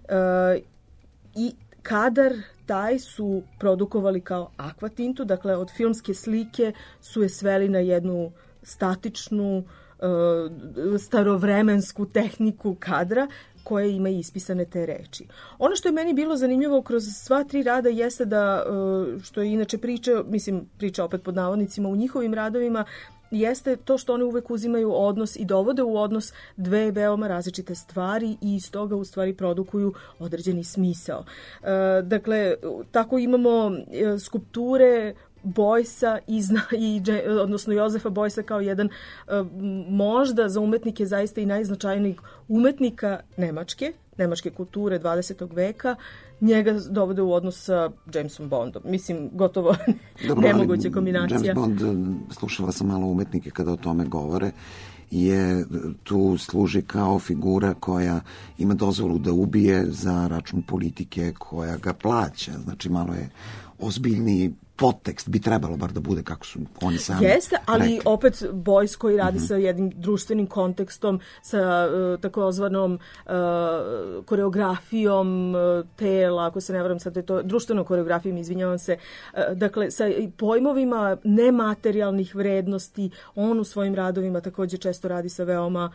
i kadar taj su produkovali kao akvatintu, dakle od filmske slike su je sveli na jednu statičnu, starovremensku tehniku kadra koje ima ispisane te reči. Ono što je meni bilo zanimljivo kroz sva 3 rada jeste da, što je inače priča opet pod navodnicima u njihovim radovima, jeste to što oni uvek uzimaju odnos i dovode u odnos 2 veoma različite stvari i iz toga u stvari produkuju određeni smisao. Dakle, tako imamo skulpture Bojsa odnosno Jozefa Bojsa kao jedan možda za umetnike zaista i najznačajnijeg umetnika Nemačke, nemačke kulture 20. veka, njega dovode u odnos sa Jamesom Bondom. Mislim, gotovo nemoguća kombinacija. James Bond, slušala sam malo umetnike kada o tome govore, je tu služi kao figura koja ima dozvolu da ubije za račun politike koja ga plaća. Znači, malo je ozbiljniji podtekst, bi trebalo bar da bude kako su oni sami Jeste, ali rekli. opet Boys koji radi sa jednim društvenim kontekstom, sa takozvanom koreografijom tela, ako se ne varam sad je to društvenom koreografijom, izvinjavam se, dakle sa pojmovima nematerijalnih vrednosti. On u svojim radovima također često radi sa veoma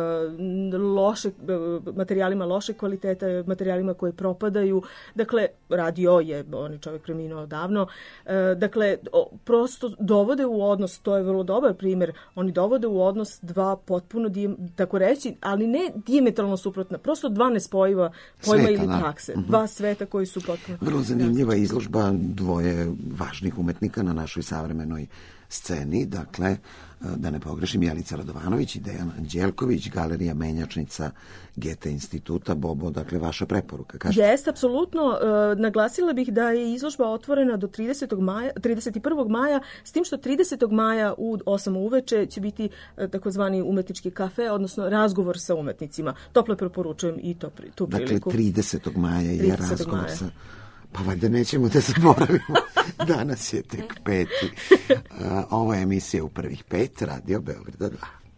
materijalima loše kvaliteta, materijalima koji propadaju. Dakle, radio je, on je čovjek preminuo davno. Dakle, prosto dovode u odnos, to je vrlo dobar primjer, oni dovode u odnos dva potpuno, tako reći, ali ne dijametralno suprotna, prosto dva nespojiva pojma sveta, ili prakse. Dva sveta koji su potpuno... Vrlo zanimljiva izložba dvoje važnih umetnika na našoj savremenoj sceni, dakle, da ne pogrešim, Jelica Radovanović i Dejan Anđelković, Galerija Menjačnica Gete instituta. Bobo, dakle, vaša preporuka. Jeste, apsolutno. Naglasila bih da je izložba otvorena do 31. maja, s tim što 30. maja u 8 uveče će biti takozvani umetnički kafe, odnosno razgovor sa umetnicima. Toplo preporučujem i tu priliku. Dakle, 30. maja je razgovor sa... Pa valjda nećemo da zaboravimo. Danas je tek 5. Ovo je emisija U prvih 5, Radio Beograda 2.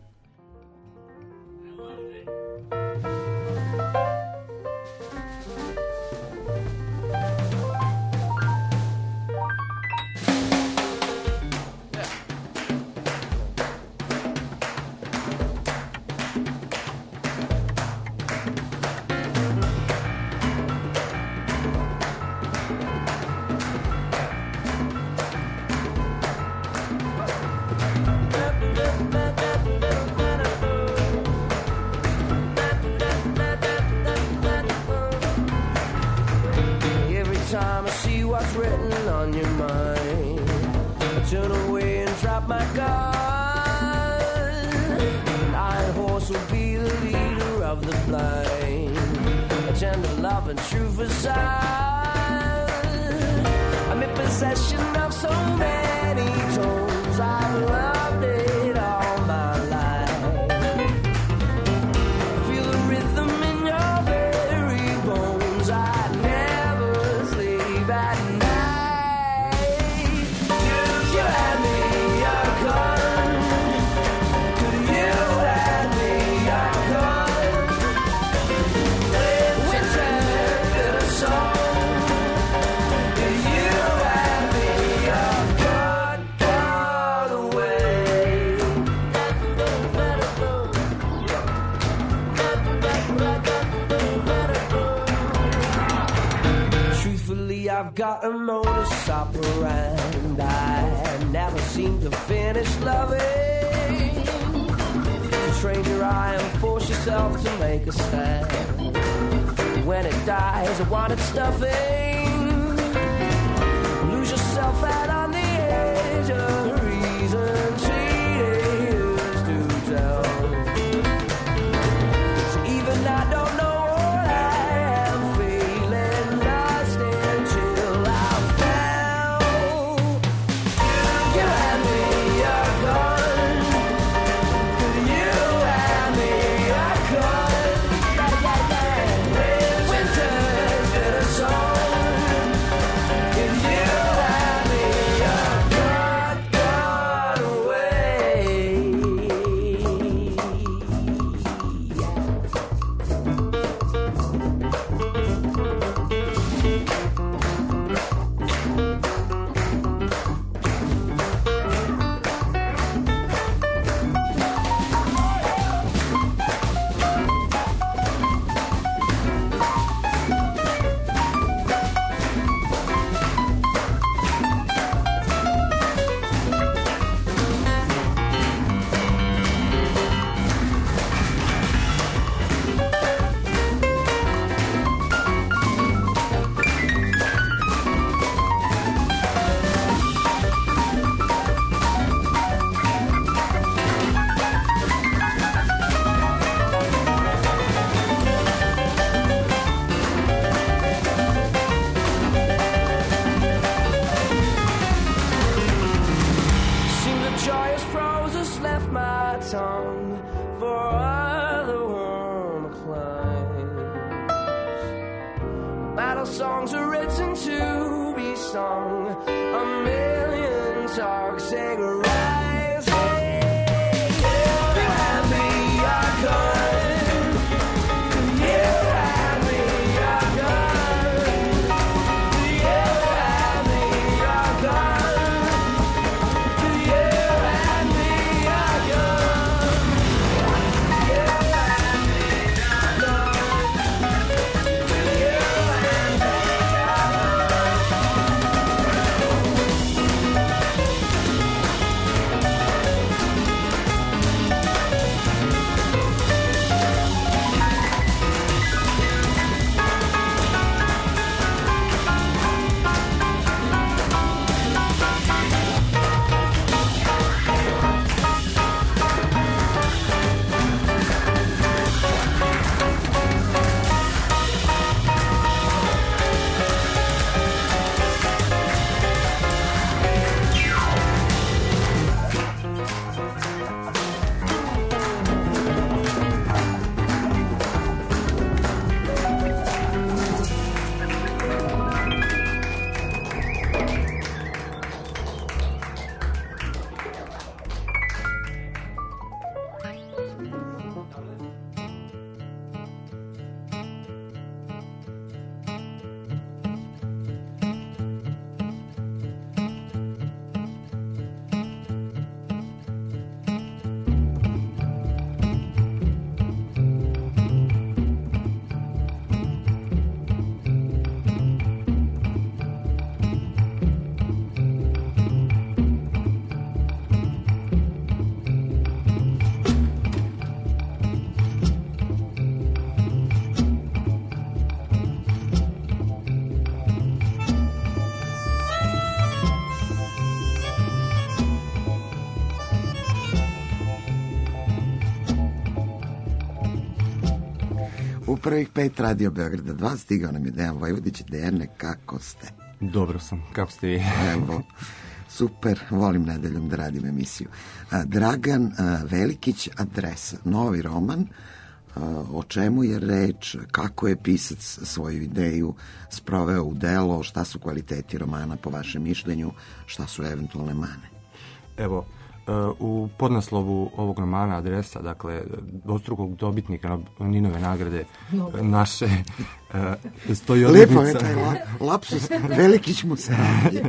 I've got a modus operandi. I never seem to finish loving. To train your eye and force yourself to make a stand. When it dies, I want it stuffing. Lose yourself out on the edge of reason. Cheaters to tell. So even I don't know what I am feeling. Lost until I found you and me are gone. You and me are gone. Winter's been a song. And you and me are gone, gone. songs are written to be sung. A million talks sing rise. You and me are gone. You and me are gone. You and me are gone. You and me are gone. You and me are gone. You and me U prvih 5 Radio Beograda 2 stigao nam je Dejan Vojvodić. Dejane, kako ste? Dobro sam, kako ste vi? Evo, super, volim nedeljom da radim emisiju. Dragan Velikić, Adresa, novi roman. O čemu je reč, kako je pisac svoju ideju sproveo u delo, šta su kvaliteti romana po vašem mišljenju, šta su eventualne mane? Evo, u podnaslovu ovog romana Adresa, dakle, dvostrukog dobitnika Ninove nagrade naše, stoji odrednica... Lijepo je taj lapsus, Velikić mu se radi.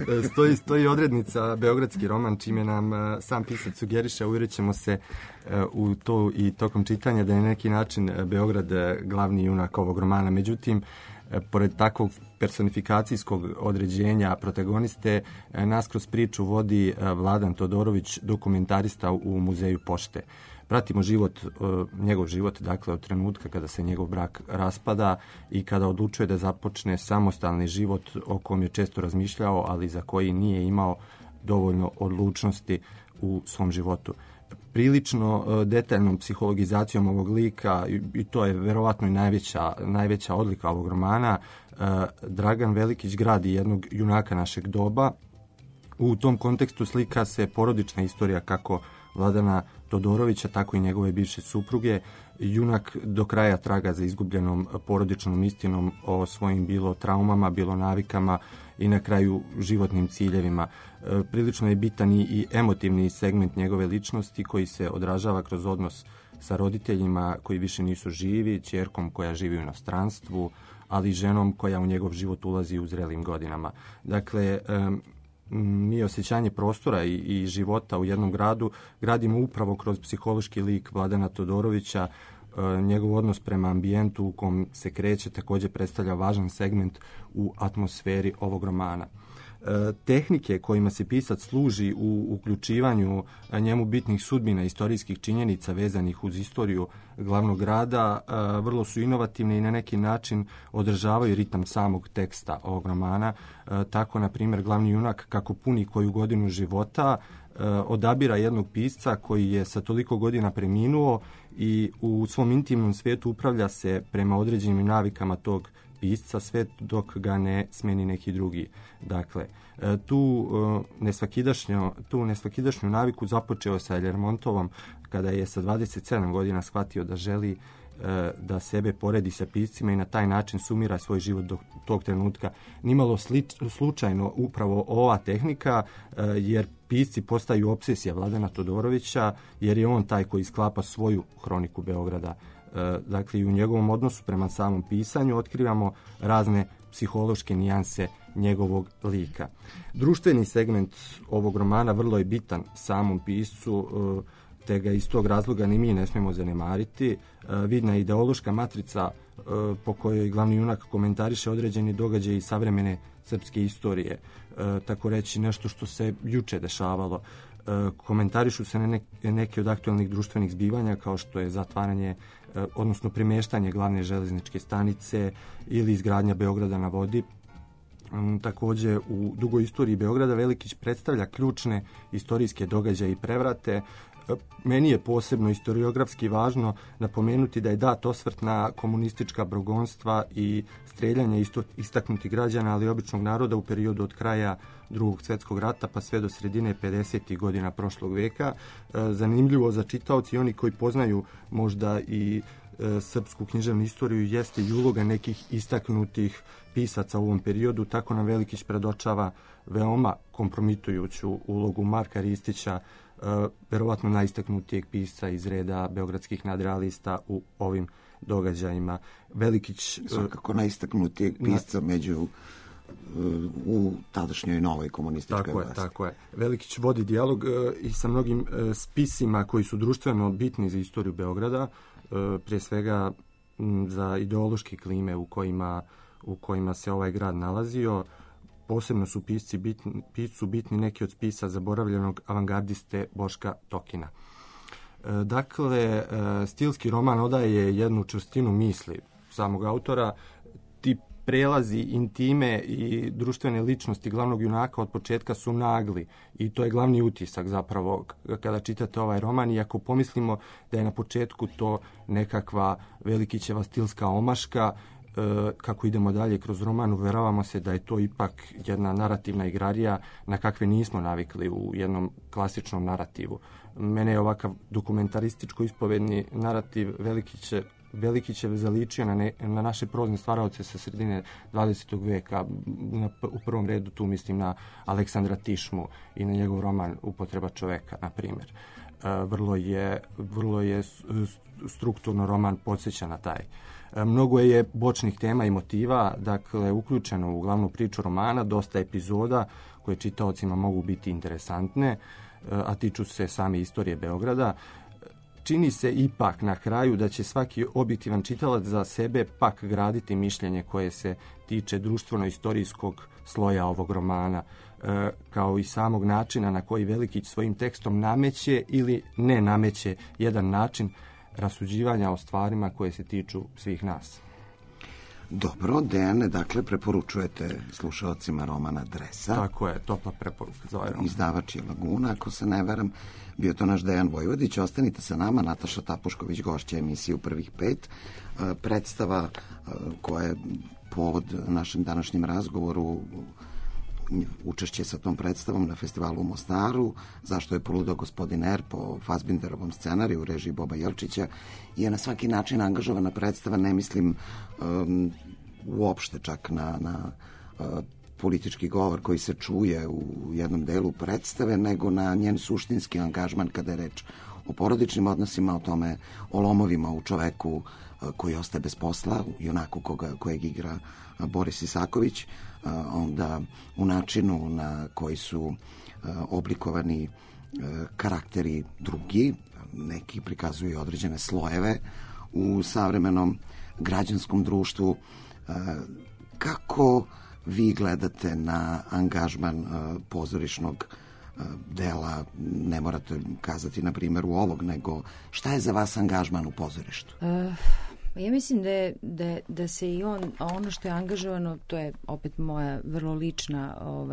Stoji odrednica Beogradski roman, čime nam sam pisac sugeriše, uvjerit ćemo se u to i tokom čitanja da je na neki način Beograd glavni junak ovog romana. Međutim, pored takvog personifikacijskog određenja protagoniste, nas kroz priču vodi Vladan Todorović, dokumentarista u Muzeju pošte. Pratimo njegov život, dakle, od trenutka kada se njegov brak raspada i kada odlučuje da započne samostalni život o kom je često razmišljao, ali za koji nije imao dovoljno odlučnosti u svom životu. Prilično detaljnom psihologizacijom ovog lika, i to je verovatno i najveća odlika ovog romana, Dragan Velikić gradi jednog junaka našeg doba. U tom kontekstu slika se porodična istorija kako Vladana Todorovića, tako i njegove bivše supruge. Junak do kraja traga za izgubljenom porodičnom istinom o svojim bilo traumama, bilo navikama i na kraju životnim ciljevima. Prilično je bitan i emotivni segment njegove ličnosti koji se odražava kroz odnos sa roditeljima koji više nisu živi, ćerkom koja živi u inostranstvu, ali i ženom koja u njegov život ulazi u zrelim godinama. Dakle, mi osjećanje prostora i života u jednom gradu gradimo upravo kroz psihološki lik Vladana Todorovića. Njegov odnos prema ambijentu u kom se kreće također predstavlja važan segment u atmosferi ovog romana. Tehnike kojima se pisac služi u uključivanju njemu bitnih sudbina istorijskih činjenica vezanih uz istoriju glavnog grada vrlo su inovativne i na neki način održavaju ritam samog teksta ovog romana. Tako, na primjer, glavni junak kako puni koju godinu života odabira jednog pisca koji je sa toliko godina preminuo i u svom intimnom svijetu upravlja se prema određenim navikama tog pisca sve dok ga ne smeni neki drugi. Dakle, tu nesvakidašnju naviku započeo sa Lermontovom kada je sa 27 godina shvatio da želi da sebe poredi sa piscima i na taj način sumira svoj život do tog trenutka. Nimalo slučajno upravo ova tehnika, jer pisci postaju obsesija Vladana Todorovića, jer je on taj koji sklapa svoju hroniku Beograda. Dakle, i u njegovom odnosu prema samom pisanju otkrivamo razne psihološke nijanse njegovog lika. Društveni segment ovog romana vrlo je bitan samom piscu, te ga iz tog razloga ni mi ne smemo zanemariti. Vidna je ideološka matrica po kojoj glavni junak komentariše određeni događaj iz savremene srpske istorije, tako reći nešto što se juče dešavalo. Komentarišu se neke od aktualnih društvenih zbivanja, kao što je zatvaranje, odnosno premještanje glavne železničke stanice ili izgradnja Beograda na vodi. Također, u dugoj istoriji Beograda Velikić predstavlja ključne istorijske događaje i prevrate. Meni je posebno historiografski važno napomenuti da je dat osvrt na komunistička progonstva i streljanje istaknutih građana, ali i običnog naroda u periodu od kraja Drugog svjetskog rata pa sve do sredine 50. godina prošlog veka. Zanimljivo za čitaoci i oni koji poznaju možda i srpsku književnu istoriju jeste i uloga nekih istaknutih pisaca u ovom periodu. Tako nam Velikić predočava veoma kompromitujuću ulogu Marka Ristića, verovatno najistaknutijeg pisca iz reda beogradskih nadrealista u ovim događajima. Velikić svakako najistaknutijeg pisca među u tadašnjoj novoj komunističkoj vlasti. Tako je. Velikić vodi dijalog i sa mnogim spisima koji su društveno bitni za istoriju Beograda, prije svega za ideološke klime u kojima se ovaj grad nalazio. Posebno su piscu bitni neki od spisa zaboravljenog avangardiste Boška Tokina. Dakle, stilski roman odaje jednu čvrstinu misli samog autora. Ti prelazi intime i društvene ličnosti glavnog junaka od početka su nagli i to je glavni utisak zapravo kada čitate ovaj roman. I ako pomislimo da je na početku to nekakva Velikićeva stilska omaška, kako idemo dalje kroz roman, uveravamo se da je to ipak jedna narativna igrarija na kakve nismo navikli u jednom klasičnom narativu. Mene je ovakav dokumentarističko-ispovedni narativ Velikićev zaličio na naše prozne stvaraoce sa sredine 20. veka. U prvom redu tu mislim na Aleksandra Tišmu i na njegov roman Upotreba čoveka, na primjer. Vrlo je strukturno roman podsjeća na taj. Mnogo je bočnih tema i motiva, dakle, uključeno u glavnu priču romana, dosta epizoda koje čitaocima mogu biti interesantne, a tiču se same istorije Beograda. Čini se ipak na kraju da će svaki objektivan čitalac za sebe pak graditi mišljenje koje se tiče društveno-istorijskog sloja ovog romana, kao i samog načina na koji Velikić svojim tekstom nameće ili ne nameće jedan način rasuđivanja o stvarima koje se tiču svih nas. Dobro, Dejane, dakle, preporučujete slušalcima romana Dresa. Tako je, topla preporuka za ovaj roman. Izdavač je Laguna, ako se ne varam. Bio to naš Dejan Vojvodić. Ostanite sa nama, Nataša Tapušković, gošća emisije U prvih 5. Predstava koja je povod našem današnjem razgovoru, učešće sa tom predstavom na festivalu u Mostaru, Zašto je poludeo gospodin R po Fassbinderovom scenariju u režiji Boba Jelčića, je na svaki način angažovana predstava, ne mislim uopšte čak na politički govor koji se čuje u jednom delu predstave, nego na njen suštinski angažman kada je reč o porodičnim odnosima, o tome, o lomovima u čoveku koji ostaje bez posla, junaku kojeg igra Boris Isaković, onda u načinu na koji su oblikovani karakteri drugi, neki prikazuju određene slojeve u savremenom građanskom društvu. Kako vi gledate na angažman pozorišnog dela, ne morate kazati na primjeru ovog, nego šta je za vas angažman u pozorištu? Ja mislim da se i ono što je angažovano, to je opet moja vrlo lična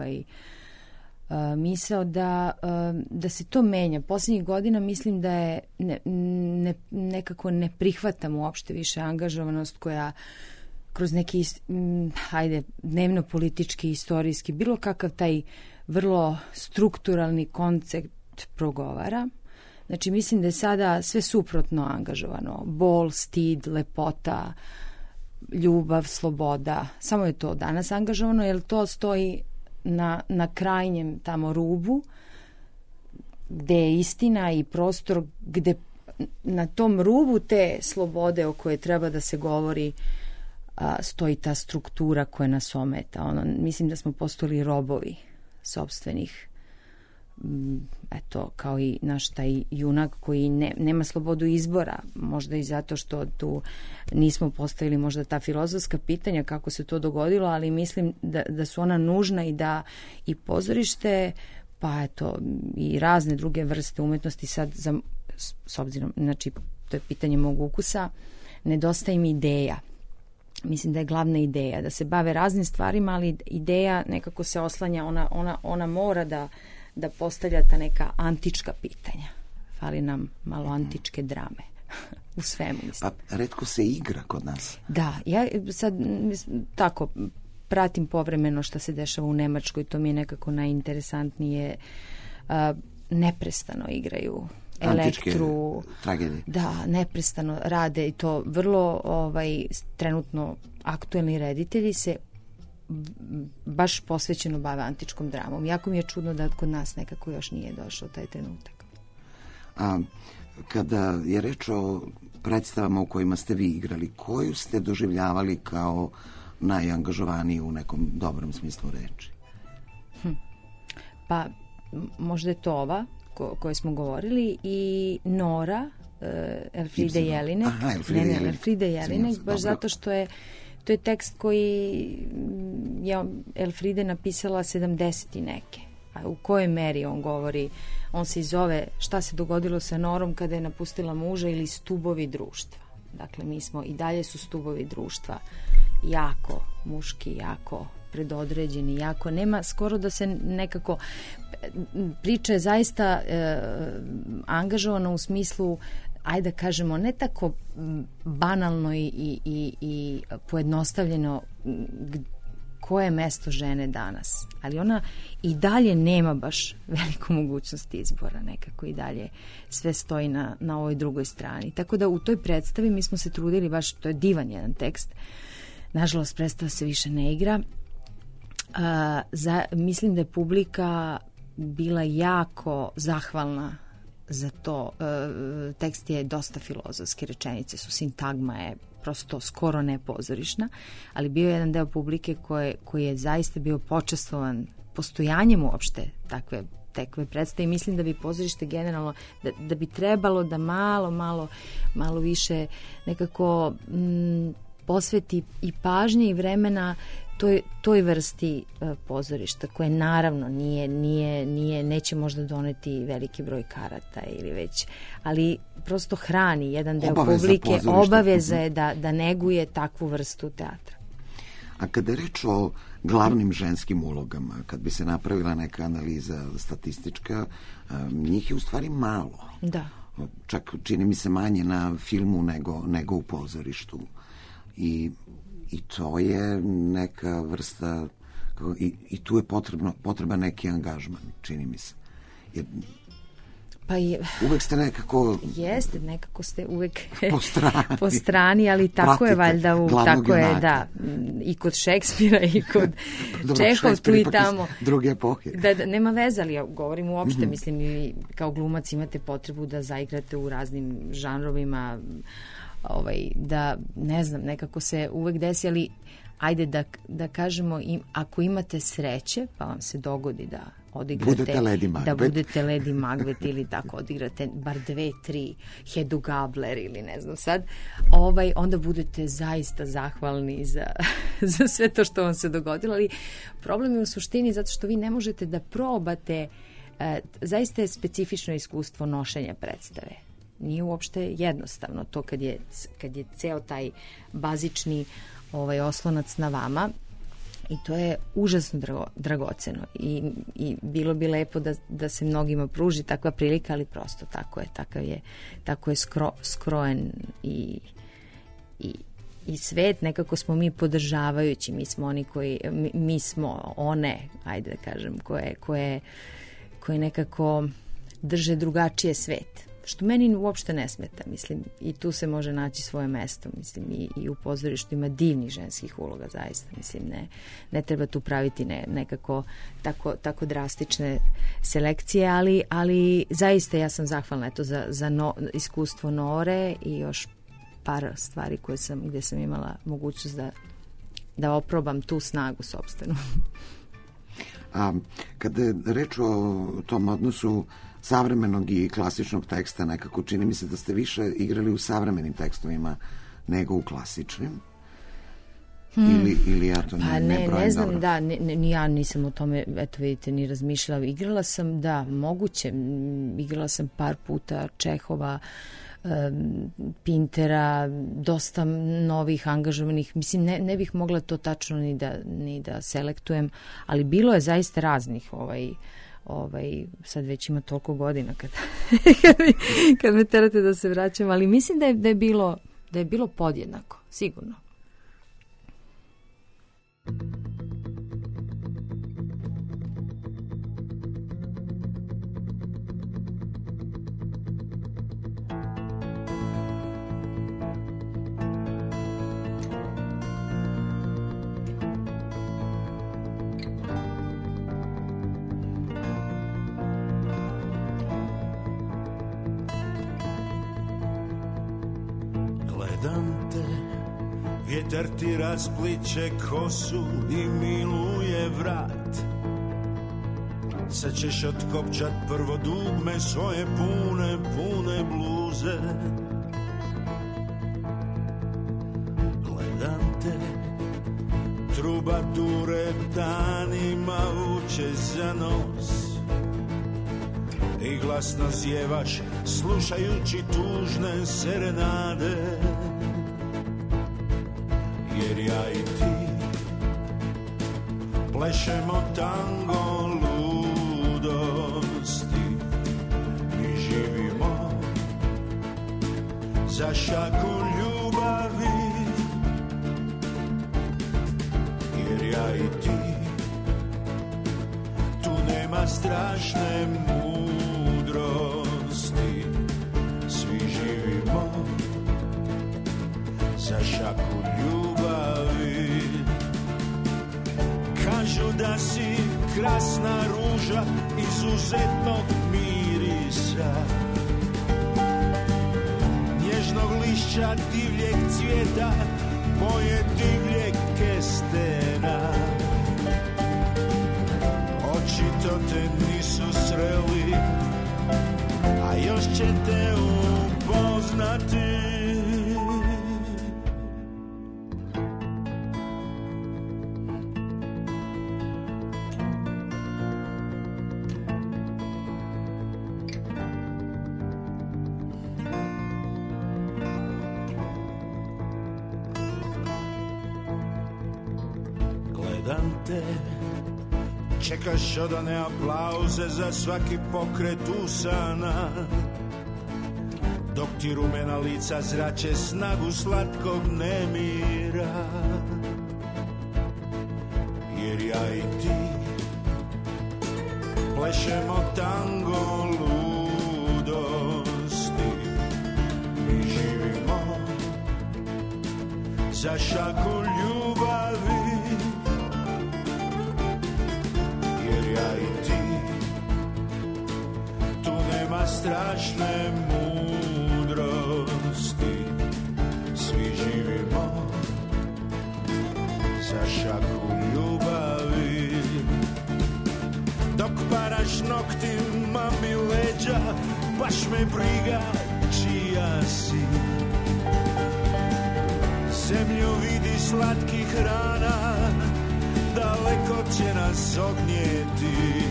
misao, da se to menja. Posljednjih godina mislim da je nekako ne prihvatam uopšte više angažovanost koja kroz neki dnevno politički, istorijski, bilo kakav taj vrlo strukturalni koncept progovara. Znači, mislim da je sada sve suprotno angažovano. Bol, stid, lepota, ljubav, sloboda. Samo je to danas angažovano, jer to stoji na krajnjem tamo rubu, gde je istina i prostor, gde na tom rubu te slobode o kojoj treba da se govori stoji ta struktura koja nas ometa. Mislim da smo postali robovi sopstvenih, eto, kao i naš taj junak koji nema slobodu izbora, možda i zato što tu nismo postavili možda ta filozofska pitanja kako se to dogodilo, ali mislim da su ona nužna i da i pozorište, pa eto i razne druge vrste umetnosti sad, s obzirom, znači to je pitanje mog ukusa, nedostaje mi ideja. Mislim da je glavna ideja, da se bave raznim stvarima, ali ideja nekako se oslanja, ona mora da postavlja ta neka antička pitanja. Fali nam malo antičke drame u svemu. Mislim. Pa retko se igra kod nas. Da, ja sad tako pratim povremeno što se dešava u Nemačkoj, to mi je nekako najinteresantnije. Neprestano igraju elektru, tragedije. Da, neprestano rade i to vrlo trenutno aktuelni reditelji se baš posvećeno bave antičkom dramom. Jako mi je čudno da kod nas nekako još nije došao taj trenutak. A kada je reč o predstavama u kojima ste vi igrali, koju ste doživljavali kao najangažovaniji u nekom dobrom smislu reči? Pa možda je to ova koje smo govorili i Nora Elfride Jelinek. Elfride Jelinek, baš zato što je to je tekst koji je Elfride napisala 70 i neke. A u kojoj meri on govori, on se zove Šta se dogodilo sa Norom kada je napustila muža ili Stubovi društva. Dakle, mi smo i dalje su stubovi društva jako muški, jako predodređeni, jako nema skoro da se nekako priča je zaista angažovana u smislu, ajde da kažemo, ne tako banalno i pojednostavljeno koje je mesto žene danas, ali ona i dalje nema baš veliku mogućnost izbora, nekako i dalje sve stoji na ovoj drugoj strani. Tako da u toj predstavi mi smo se trudili baš, to je divan jedan tekst, nažalost predstava se više ne igra. Mislim da je publika bila jako zahvalna za to. Tekst je dosta filozofski, rečenice su, sintagma je prosto skoro ne pozorišna, ali bio je jedan deo publike koji je zaista bio počastvovan postojanjem uopšte takve predstave. Mislim da bi pozorište generalno, da bi trebalo da malo više nekako posveti i pažnje i vremena toj vrsti pozorišta, koje naravno neće možda doneti veliki broj karata ili već, ali prosto hrani jedan deo publike, obaveza je da neguje takvu vrstu teatra. A kada je reč o glavnim ženskim ulogama, kad bi se napravila neka analiza statistička, njih je u stvari malo. Da. Čak čini mi se manje na filmu nego u pozorištu. I to je neka vrsta, i tu je potreban neki angažman, čini mi se. Jer uvek ste nekako... Jeste, nekako ste uvek po strani, ali tako je valjda, tako je, da, i kod Šekspira i kod Čehov, tu i tamo. Druge epohe. Da, nema veze, ali ja govorim uopšte, mislim, i kao glumac imate potrebu da zaigrate u raznim žanrovima, da, ne znam, nekako se uvek desi, ali ajde da kažemo, ako imate sreće, pa vam se dogodi da odigrate, budete Lady Macbeth ili tako odigrate bar 2-3 Hedu Gabler ili ne znam sad, onda budete zaista zahvalni za sve to što vam se dogodilo, ali problem je u suštini zato što vi ne možete da probate, zaista je specifično iskustvo nošenja predstave. Nije uopšte jednostavno to kad je ceo taj bazični oslonac na vama, i to je užasno dragoceno i bilo bi lepo da se mnogima pruži takva prilika, ali prosto tako je skrojen i svet, nekako smo mi podržavajući, mi smo one, ajde da kažem, koje nekako drže drugačije svet. što meni uopšte ne smeta, mislim, i tu se može naći svoje mesto, mislim, i u pozorištu ima divnih ženskih uloga, zaista, mislim, ne treba tu praviti nekako tako drastične selekcije, ali zaista ja sam zahvalna za iskustvo Nore i još par stvari gdje sam imala mogućnost da oprobam tu snagu sopstvenu. A kada je reč o tom odnosu savremenog i klasičnog teksta, nekako čini mi se da ste više igrali u savremenim tekstovima nego u klasičnim. Ili ja to ne brojim znam, dobro. Da, ni ja nisam o tome, eto vidite, ni razmišljala. Igrala sam, da, moguće, igrala sam par puta Čehova, Pintera, dosta novih angažovanih, mislim, ne bih mogla to tačno ni da selektujem, ali bilo je zaista raznih sad već ima toliko godina kad me terate da se vraćam, ali mislim da je bilo podjednako, sigurno. Vjetar ti raspliće kosu i miluje vrat. Sad ćeš otkopčat prvo dugme svoje pune bluze. Gledam te, trubature danima vuče za nos i glasno zjevaš slušajući tužne serenade. Jer ja i ti plešemo tango ludosti. Mi živimo za šaku ljubavi. Jer ja i ti, tu nema strašne mudrosti. Svi živimo za šaku ljubavi. Kažu da si krasna ruža izuzetnog mirisa, nježnog lišća divljeg cvijeta, boje divljeg kestena. Očito te nisu sreli, a još će te upoznati. Čekaš odane aplauze za svaki pokret usana, dok ti rumena lica zrače snagu slatkog nemira. Jer ja i ti plešemo tango ludosti. Mi živimo za šaku ljubavi. Ja i ti, tu nema strašne mudrosti. Svi živimo za šaku ljubavi. Dok paraš noktima mi leđa, baš me briga čija si. Zemlju vidi slatkih rana, daleko će nas ognijeti.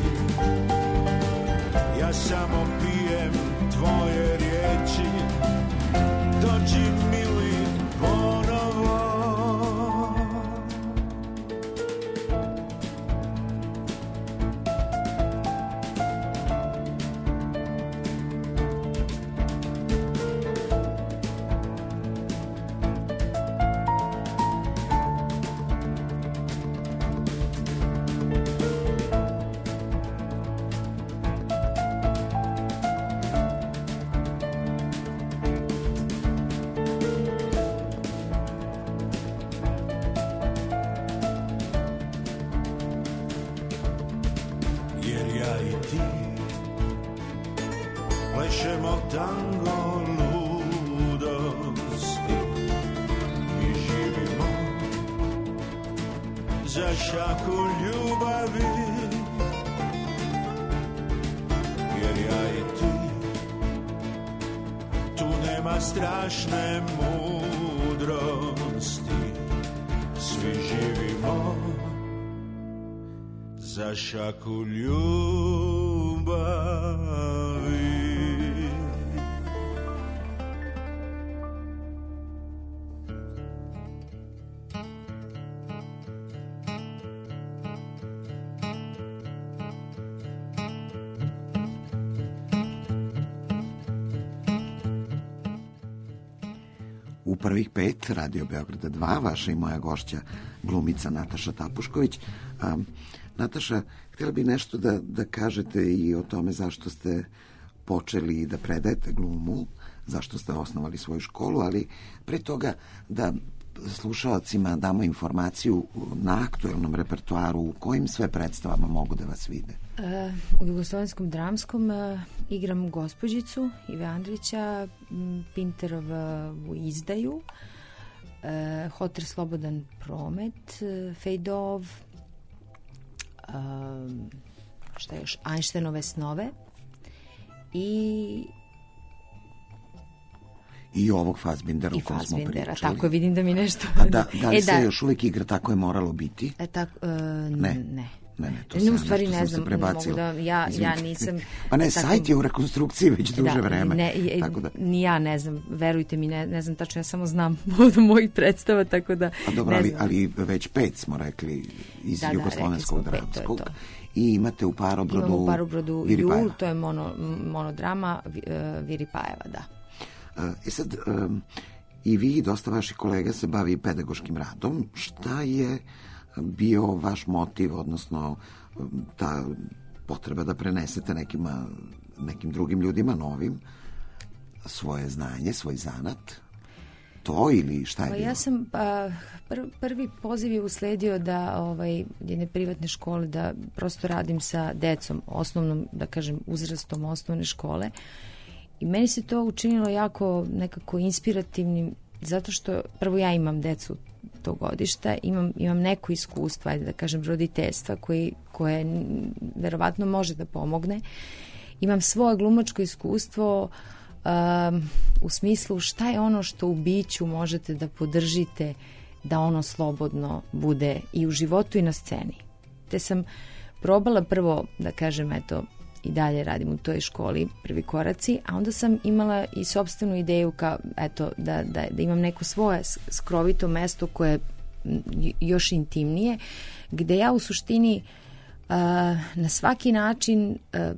Ja samo pijem tvoje riječi, dođi mili ponovo. ti, plešemo tango ludosti i živimo za šaku ljubavi, jer ja i ti, tu nema strašne mudrosti, svi živimo za šaku ljubavi. U prvih 5 Radio Beograda 2, vaša i moja gošća glumica Nataša Tapušković. Nataša, htjela bi nešto da kažete i o tome zašto ste počeli da predajete glumu, zašto ste osnovali svoju školu, ali pre toga da slušalcima damo informaciju na aktuelnom repertoaru u kojim sve predstavama mogu da vas vide. U Jugoslovenskom dramskom igram Gospođicu Ive Andrića, Pinterovu Izdaju, Hotel Slobodan promet, Fejdov, šta još, Einsteinove snove i ovog Fassbindera u kojem smo pričali. Tako vidim da mi nešto... A da li se još uvijek igra Tako je moralo biti? Ne. To sam u stvari ne znam, ne mogu da, ja nisam... Pa ne, sajt je u rekonstrukciji već duže vreme. Ni ja ne znam, verujte mi, ne znam tačno, ja samo znam od mojih predstava, tako da... A dobro, ali već 5 smo rekli iz Jugoslovenskog dramskog. I imate u Parobrodu... Imamo u Parobrodu Jul, to je monodrama Viripajeva, da. Sad, i vi i dosta vaših kolega se bavi pedagoškim radom. Šta je bio vaš motiv, odnosno ta potreba da prenesete nekim drugim ljudima, novim, svoje znanje, svoj zanat? To ili šta je bilo? Ja sam, prvi poziv je usledio da jedne privatne škole, da prosto radim sa decom, osnovnom, da kažem, uzrastom osnovne škole. I meni se to učinilo jako nekako inspirativnim, zato što prvo ja imam decu tog godišta, imam neko iskustvo, ajde da kažem, roditeljstva koje verovatno može da pomogne. Imam svoje glumačko iskustvo u smislu šta je ono što u biću možete da podržite da ono slobodno bude i u životu i na sceni. Te sam probala prvo, da kažem, eto, i dalje radim u toj školi, prvi koraci, a onda sam imala i sopstvenu ideju da imam neko svoje skrovito mesto koje je još intimnije, gde ja u suštini na svaki način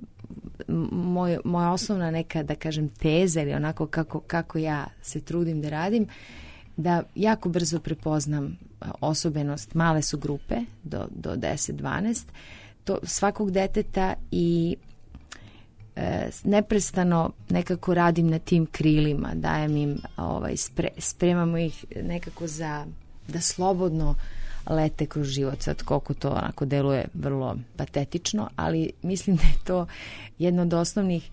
moja osnovna neka, da kažem, teza ili onako kako ja se trudim da radim, da jako brzo prepoznam osobenost, male su grupe do 10-12, to svakog deteta i neprestano nekako radim na tim krilima, dajem im, spremamo ih nekako da slobodno lete kroz život. Sad koliko to onako deluje vrlo patetično, ali mislim da je to jedno od osnovnih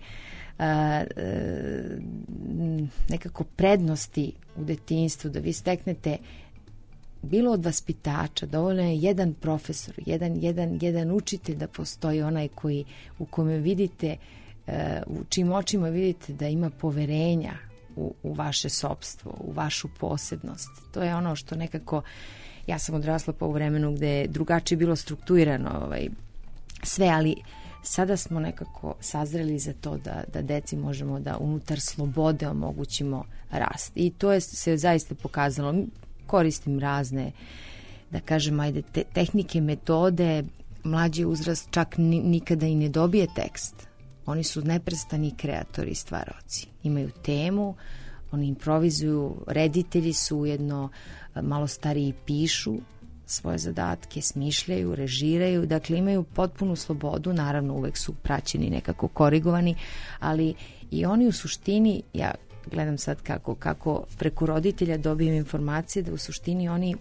nekako prednosti u detinjstvu, da vi steknete bilo od vaspitača, dovoljno je jedan profesor, jedan učitelj, da postoji onaj u kome vidite, u čim očima vidite da ima poverenja u vaše sopstvo, u vašu posebnost. To je ono što nekako, ja sam odrasla po vremenu gde je drugačije bilo strukturirano sve, ali sada smo nekako sazreli za to da deci možemo da unutar slobode omogućimo rast. I to se zaista pokazalo. Koristim razne, da kažem, tehnike, metode. Mlađi uzrast čak nikada i ne dobije tekst. Oni su neprestani kreatori i stvaraoci. Imaju temu, oni improvizuju, reditelji su ujedno, malo stariji pišu svoje zadatke, smišljaju, režiraju, dakle imaju potpunu slobodu, naravno uvek su praćeni, nekako korigovani, ali i oni u suštini, ja gledam sad kako preko roditelja dobijem informacije da u suštini oni,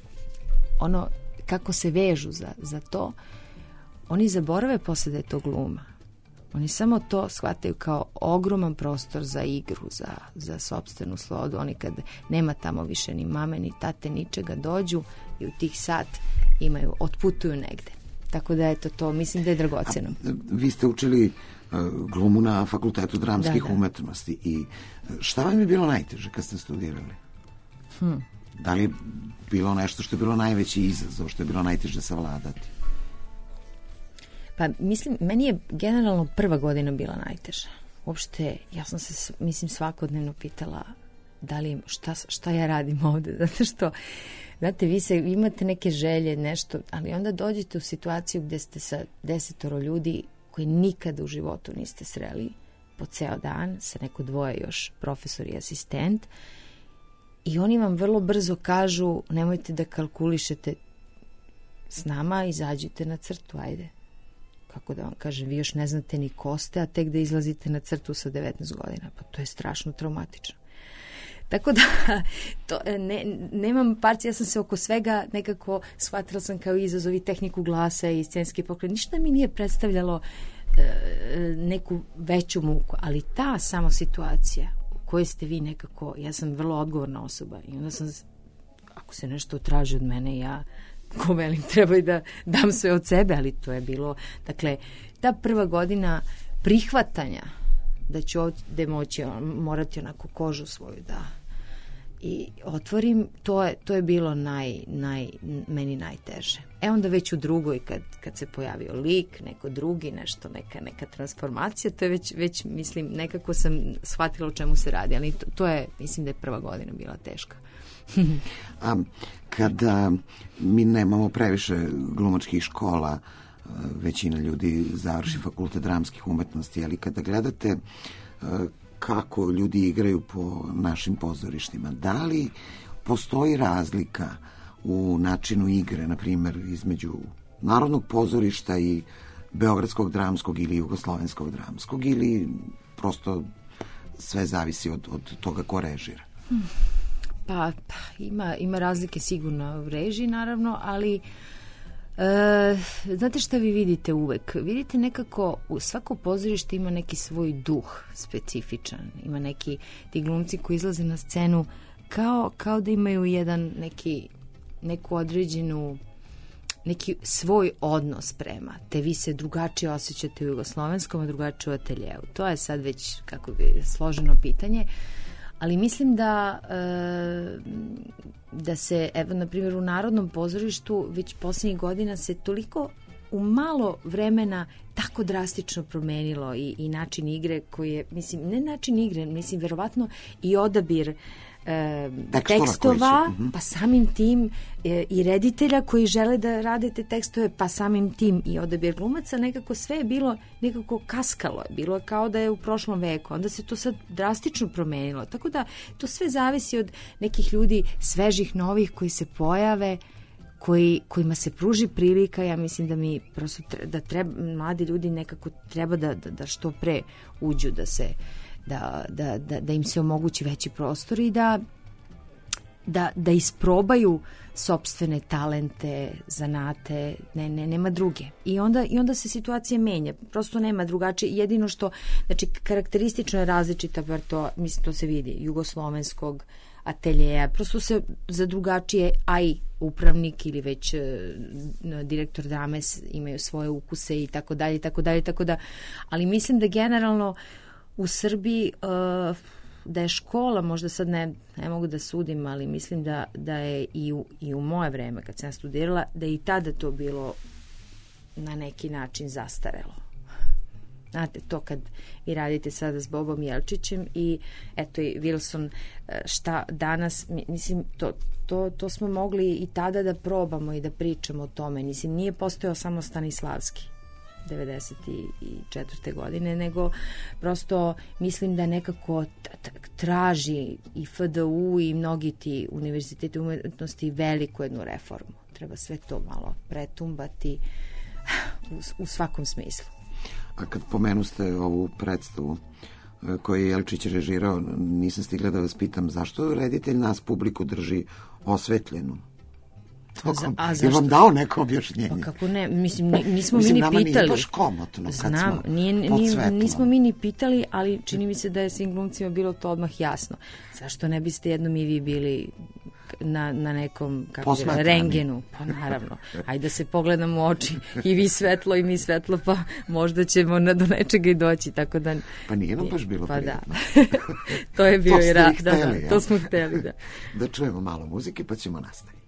kako se vežu za to, oni zaborave posle da je to gluma. Oni samo to shvataju kao ogroman prostor za igru, za sopstvenu slobodu. Oni kad nema tamo više ni mame, ni tate, ničega, dođu i u tih sat otputuju negde. Tako da eto to, mislim da je dragoceno. Vi ste učili glumu na Fakultetu dramskih umetnosti i šta vam je bilo najteže kad ste studirali? Da li je bilo nešto što je bilo najveći izazov, što je bilo najteže savladati? Pa mislim, meni je generalno prva godina bila najteža. Uopšte, ja sam se, svakodnevno pitala šta ja radim ovde, zato što, znate, vi imate neke želje, nešto, ali onda dođete u situaciju gde ste sa 10 ljudi koji nikada u životu niste sreli po ceo dan, sa neko dvoje još, profesor i asistent, i oni vam vrlo brzo kažu, nemojte da kalkulišete s nama, izađite na crtu, ajde. Kako da vam kažem, vi još ne znate ni ko ste, a tek da izlazite na crtu sa 19 godina. Pa to je strašno traumatično. Tako da, nemam parci, ja sam se oko svega nekako shvatila sam kao izazov i tehniku glasa i scenski pokret. Ništa mi nije predstavljalo neku veću muku, ali ta samo situacija u kojoj ste vi nekako, ja sam vrlo odgovorna osoba i onda sam, ako se nešto traži od mene, ja ko velim, treba i da dam sve od sebe, ali to je bilo, dakle, ta prva godina prihvatanja da ću ovdje morati onako kožu svoju da i otvorim, to je bilo meni najteže. Onda već u drugoj, kad se pojavio lik, neko drugi, nešto, neka transformacija, to je već mislim, nekako sam shvatila o čemu se radi, ali to je, mislim da je prva godina bila teška. A kada mi nemamo previše glumačkih škola, većina ljudi završi Fakultet dramskih umetnosti, ali kada gledate kako ljudi igraju po našim pozorištima, da li postoji razlika u načinu igre, na primjer, između Narodnog pozorišta i Beogradskog dramskog ili Jugoslovenskog dramskog, ili prosto sve zavisi od toga ko režira? Pa ima razlike sigurno u režiji, naravno, ali znate šta vi vidite uvek? Vidite nekako, svako pozorište ima neki svoj duh specifičan. Ima neki, ti glumci koji izlaze na scenu kao da imaju neku određenu, neki svoj odnos prema. Te vi se drugačije osjećate u Jugoslovenskom, a drugačije u ateljeu. To je sad već, kako bi, složeno pitanje. Ali mislim da se, evo, na primjer, u Narodnom pozorištu već posljednjih godina se toliko u malo vremena tako drastično promenilo i način igre koji je, mislim, ne način igre, mislim, verovatno i odabir tekstova, pa samim tim i reditelja koji žele da rade te tekstove, pa samim tim i odabir glumaca, nekako sve je bilo, nekako kaskalo je, bilo kao da je u prošlom veku, onda se to sad drastično promenilo, tako da to sve zavisi od nekih ljudi svežih, novih koji se pojave, kojima se pruži prilika. Ja mislim da mi prosto mladi ljudi nekako treba da što pre uđu, da im se omogući veći prostor i da isprobaju sopstvene talente, zanate, nema druge. I onda se situacija menja, prosto nema drugačije. Jedino što, znači, karakteristično je različita, bar to, mislim, to se vidi, jugoslovenskog ateljeja, prosto se za drugačije, a i upravnik ili već direktor drame imaju svoje ukuse i tako dalje, tako da, ali mislim da generalno u Srbiji da je škola, možda sad ne mogu da sudim, ali mislim da je i u moje vreme kad sam studirala, da je i tada to bilo na neki način zastarelo. Znate, to kad vi radite sada s Bobom Jelčićem i eto i Wilson, šta danas, mislim, to smo mogli i tada da probamo i da pričamo o tome. Mislim, nije postojao samo Stanislavski 1994. godine, nego prosto mislim da nekako traži i FDU i mnogi ti univerziteti umetnosti veliku jednu reformu. Treba sve to malo pretumbati u svakom smislu. A kad pomenuste ovu predstavu koju je Jelčić režirao, nisam stigla da vas pitam zašto reditelj nas publiku drži osvetljenu? tokom? Je vam dao neko objašnjenje? Pa kako ne, mislim, nismo mi ni nama pitali. Nije baš komotno kad smo pod svetlom. Nismo mi ni pitali, ali čini mi se da je svim glumcima bilo to odmah jasno. Zašto ne biste jednom i vi bili na nekom rengenu? Pa naravno. Ajde da se pogledamo u oči, i vi svetlo i mi svetlo, pa možda ćemo do nečega i doći, tako da... Pa nije nam baš bilo prijatno. Da. To je bio i rad. To smo hteli, da. Da čujemo malo muzike, pa ćemo nastaviti.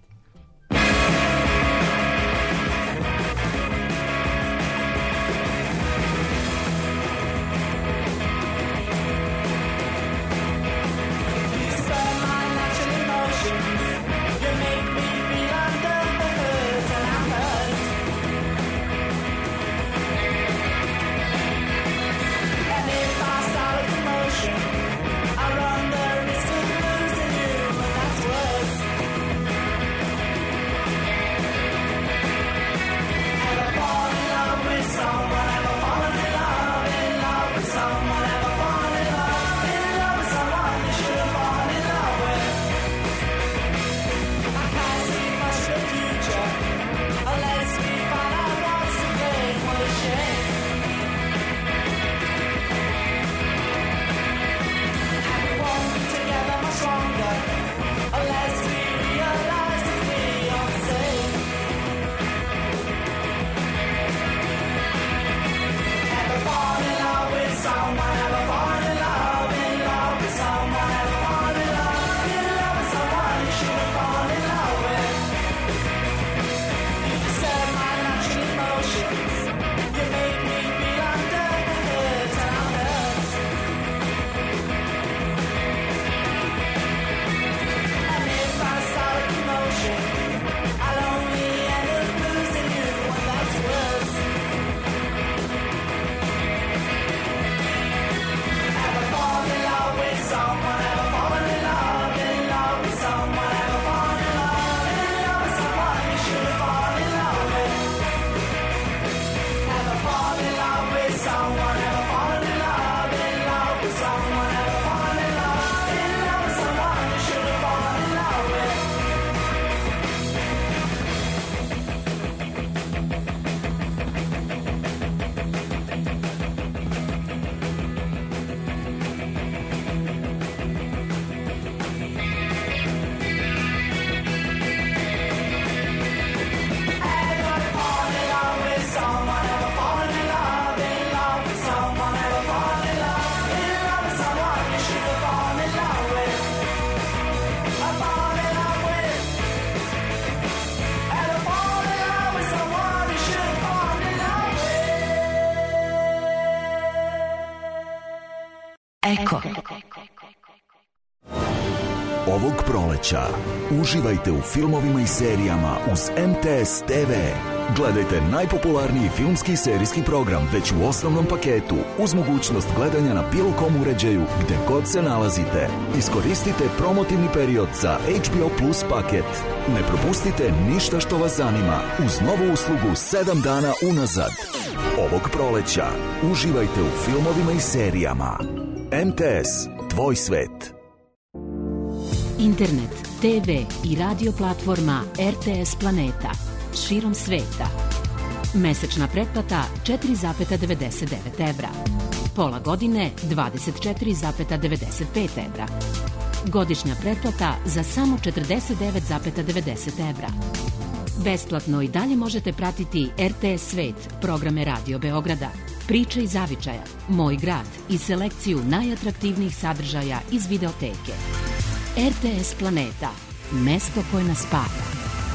Eko. Ovog proleća uživajte u filmovima i serijama uz MTS TV. Gledajte najpopularniji filmski i serijski program već u osnovnom paketu uz mogućnost gledanja na bilo kom uređaju gde god se nalazite. Iskoristite promotivni period za HBO Plus paket. Ne propustite ništa što vas zanima uz novu uslugu 7 dana unazad. Ovog proleća uživajte u filmovima i serijama. MTS, tvoj svet. Internet, TV i radio platforma RTS Planeta širom sveta. Mesečna pretplata 4,99 evra. Pola godine 24,95 evra. Godišnja pretplata za samo 49,90 evra. Besplatno i dalje možete pratiti RTS Svet, programe Radio Beograda, Priče iz zavičaja, Moj grad i selekciju najatraktivnijih sadržaja iz videoteke. RTS Planeta, mesto koje nas spaja.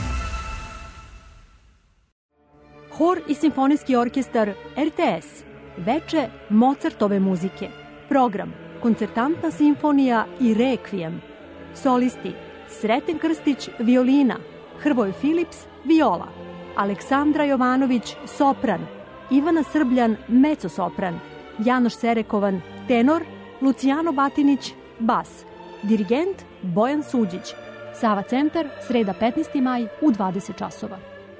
Hor i simfonijski orkestar RTS. Veče Mozartove muzike. Program Koncertantna simfonija i Rekvijem. Solisti Sreten Krstić, violina, Hrvoje Filips, viola, Aleksandra Jovanović, sopran, Ivana Srbljan, mecosopran, Janoš Serekovan, tenor, Lucijano Batinić, bas, dirigent Bojan Suđić. Sava centar, sreda 15. maj u 20 časova.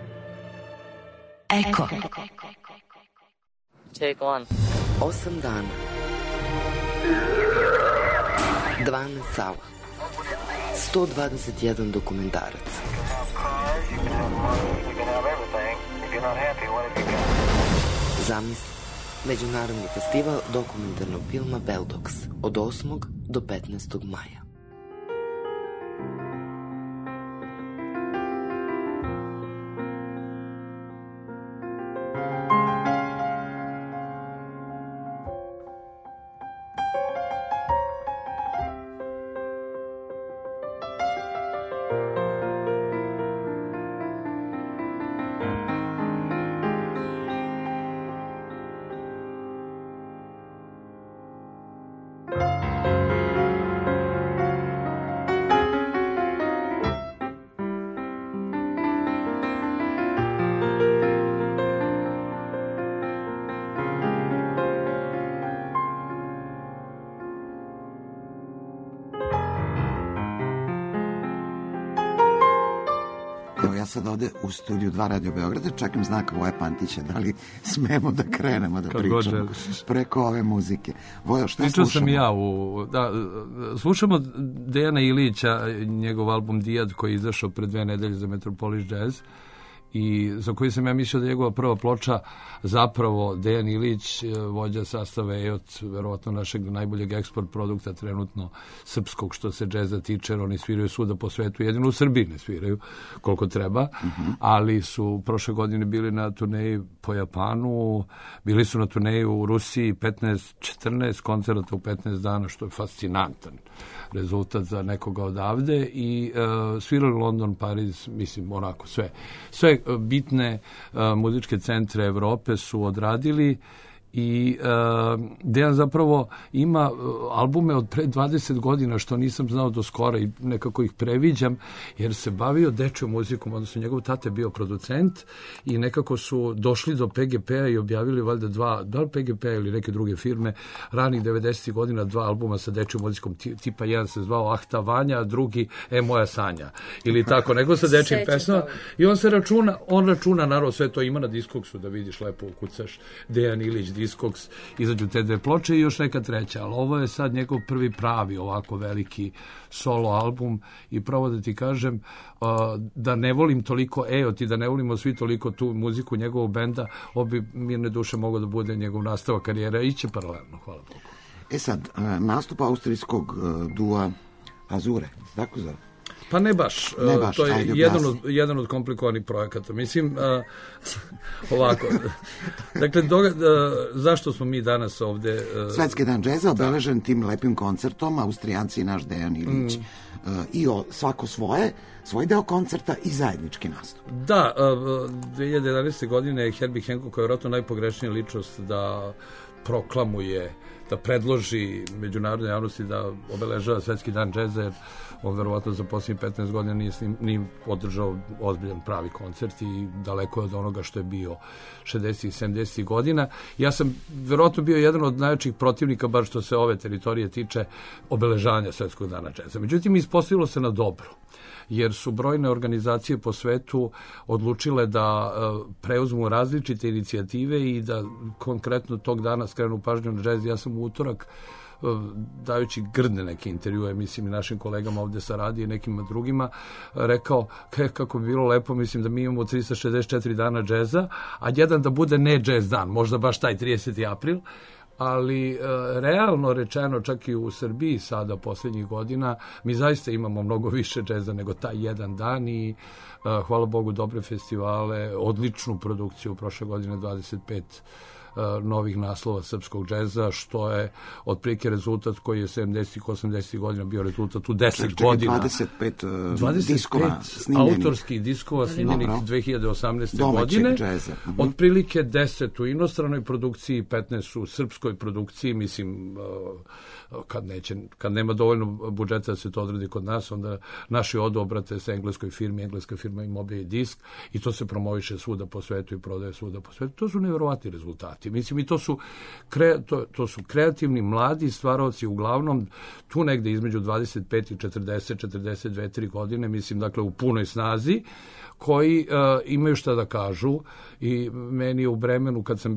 Eko. Take one. 8 dana. 12 sala. 121 dokumentarac. Zamisli. Međunarodni festival dokumentarnog filma Beldox od 8. do 15. maja. Sad ovde u studiju 2 Radio Beograda čekam znak Voja Pantića, da li smemo da krenemo da pričamo preko ove muzike. Vojo, šta Pričao slušamo? sam ja slušamo Dejana Ilića, njegov album Dijad koji je izašao pre 2 nedelje za Metropolis Jazz i za koji sam ja mislio da je njegova prva ploča zapravo Dejan Ilić, vođa sastava EOT, verovatno našeg najboljeg eksport produkta trenutno srpskog što se džeza tiče, oni sviraju svuda po svetu, jedino u Srbiji ne sviraju koliko treba, ali su prošle godine bili na turneji po Japanu, bili su na turneji u Rusiji 14 koncerata u 15 dana, što je fascinantan rezultat za nekoga odavde i svirali London, Pariz, mislim onako sve bitne muzičke centre Evrope su odradili i Dejan zapravo ima albume od pre 20 godina što nisam znao do skora i nekako ih previđam jer se bavio dečjom muzikom, odnosno njegov tata je bio producent i nekako su došli do PGP-a i objavili valjda da li PGP-a ili neke druge firme ranih 90. godina 2 albuma sa dečjom muzikom, tipa jedan se zvao Ahta Vanja, a drugi Moja Sanja ili tako, nego sa dečjim pesmama i on računa naravno sve to ima na Discogsu da vidiš lepo ukucaš Dejan Ilić Discogs, izađu te 2 ploče i još neka treća, ali ovo je sad njegov prvi pravi ovako veliki solo album i pravo da ti kažem da ne volim toliko EOT i da ne volimo svi toliko tu muziku njegovog benda, ovo bi mirne duše mogao da bude njegov nastavak karijera, iće paralelno, hvala Bogu. Sad, nastup austrijskog dua Azure, tako zove? Pa ne baš. To je jedan od komplikovanih projekata. Mislim, ovako. Dakle, zašto smo mi danas ovde? Svetski dan džeza obeležen tim lepim koncertom, Austrijanci i naš Dejan Ilić. I svako svoj deo koncerta i zajednički nastup. Da, 2011. godine je Herbie Hancock, koja je vjerojatno najpogrešnija ličnost da proklamuje, da predloži međunarodnoj javnosti da obeležava Svetski dan džeza, jer on verovatno za posljednjih 15 godina nije održao ozbiljan pravi koncert i daleko je od onoga što je bio 60. i 70. godina. Ja sam verovatno bio jedan od najjačih protivnika, bar što se ove teritorije tiče, obeležavanja Svetskog dana džeza. Međutim, ispostavilo se na dobro, jer su brojne organizacije po svetu odlučile da preuzmu različite inicijative i da konkretno tog dana skrenu pažnju na džez. Ja sam u utorak, dajući grdne neke intervjue, mislim i našim kolegama ovde sa radija i nekim drugima, rekao kako bi bilo lepo, mislim da mi imamo 364 dana džeza, a jedan da bude ne džez dan, možda baš taj 30. april, ali realno rečeno, čak i u Srbiji sada posljednjih godina, mi zaista imamo mnogo više džeza nego taj jedan dan i hvala Bogu dobre festivale, odličnu produkciju, prošle godine 25 novih naslova srpskog džeza, što je otprilike rezultat koji je 70. 80. godina bio rezultat u 10 godina. 25 diskova snimljenih. Autorskih diskova snimljenih 2018. godine. Džeza. Otprilike 10 u inostranoj produkciji, 15 u srpskoj produkciji, mislim, kad nema dovoljno budžeta da se to odradi kod nas, onda naši odobrate sa engleskoj firmi, engleska firma ima Mobi Disk i to se promoviše svuda po svetu i prodaje svuda po svetu. To su nevjerovatni rezultati. Mislim, i to su kreativni, mladi stvaraoci, uglavnom tu negde između 25 i 40, 42, 3 godine, mislim, dakle, u punoj snazi, koji imaju šta da kažu i meni je u vremenu kad sam bio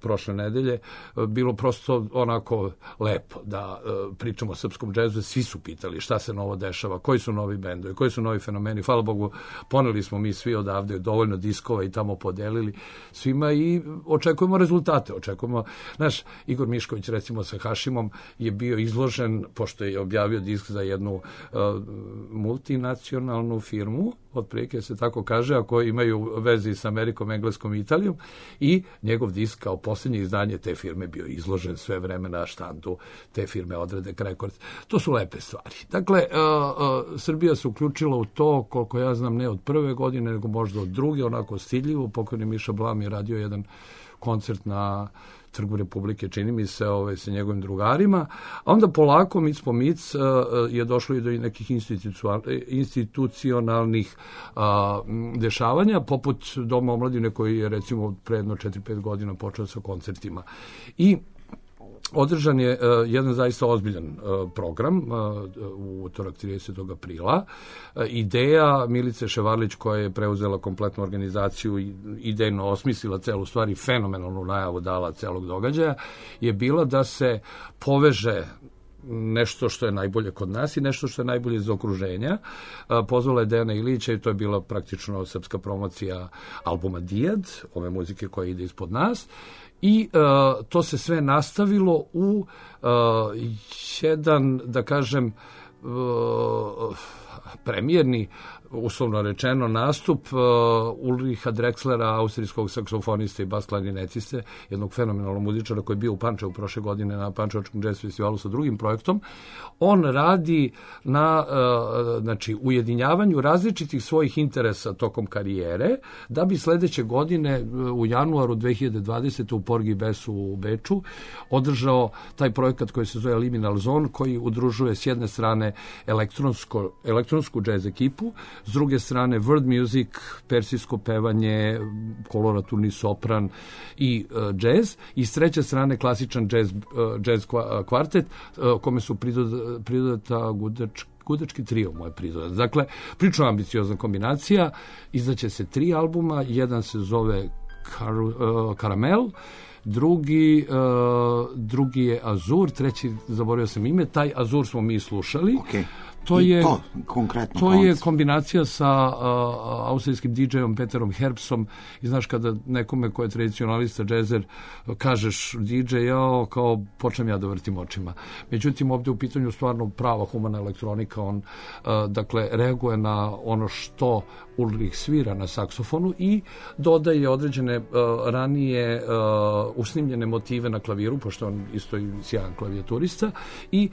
prošle nedelje, bilo prosto onako lepo da pričamo o srpskom džezu. Svi su pitali šta se novo dešava, koji su novi bendovi, koji su novi fenomeni. Hvala Bogu, poneli smo mi svi odavde dovoljno diskova i tamo podelili svima i očekujemo rezultate. Očekujemo, znaš, Igor Mišković recimo sa Hašimom je bio izložen, pošto je objavio disk za jednu multinacionalnu firmu, otprilike se tako kaže, ako imaju vezi sa Amerikom, Engleskom i Italijom, i njegov disk kao posljednje izdanje te firme bio izložen sve vreme na štandu te firme Odredek Records. To su lepe stvari. Dakle, Srbija se uključila u to, koliko ja znam, ne od prve godine, nego možda od druge, onako stidljivo. Pokojni Miša Blam je radio jedan koncert na Trgu Republike, čini mi se, sa njegovim drugarima, a onda polako, mic po mic, je došlo i do nekih institucionalnih dešavanja, poput Doma omladine koji je recimo pre jedno 4-5 godina počeo sa koncertima. I održan je jedan zaista ozbiljan program u utorak 30. aprila. Ideja Milice Ševarlić, koja je preuzela kompletnu organizaciju i idejno osmislila celu stvar i fenomenalnu najavu dala celog događaja, je bila da se poveže nešto što je najbolje kod nas i nešto što je najbolje iz okruženja. Pozvala je Dejana Ilića i to je bila praktično srpska promocija albuma Dijad, ove muzike koja ide ispod nas. I to se sve nastavilo u jedan, da kažem, premijerni, uslovno rečeno, nastup Ulriha Drexlera, austrijskog saksofoniste i bas klarinetiste, jednog fenomenalnog muzičara koji je bio u Pančevu prošle godine na Pančevačkom jazz festivalu sa drugim projektom. On radi na ujedinjavanju različitih svojih interesa tokom karijere, da bi sledeće godine u januaru 2020. u Porgy Bessu u Beču održao taj projekat koji se zove Liminal Zone, koji udružuje s jedne strane elektronsku jazz ekipu, s druge strane world music, persijsko pevanje, koloraturni sopran i jazz, i s treće strane klasičan jazz kvartet, kome su pridodata gudački trio, moje pridodat. Dakle, prilično ambiciozna kombinacija, izdaće se 3 albuma, jedan se zove Karamel, drugi je Azur, treći, zaboravio sam ime, taj Azur smo mi slušali. Okay. To je kombinacija sa austrijskim DJ-om Peterom Herbsom, i znaš, kada nekome ko je tradicionalista džezer kažeš DJ, kao počnem ja da vrtim očima. Međutim, ovdje u pitanju stvarno prava humana elektronika, on dakle reaguje na ono što Ulrich svira na saksofonu i dodaje određene ranije usnimljene motive na klaviru, pošto on isto i sjajan klavijaturista, i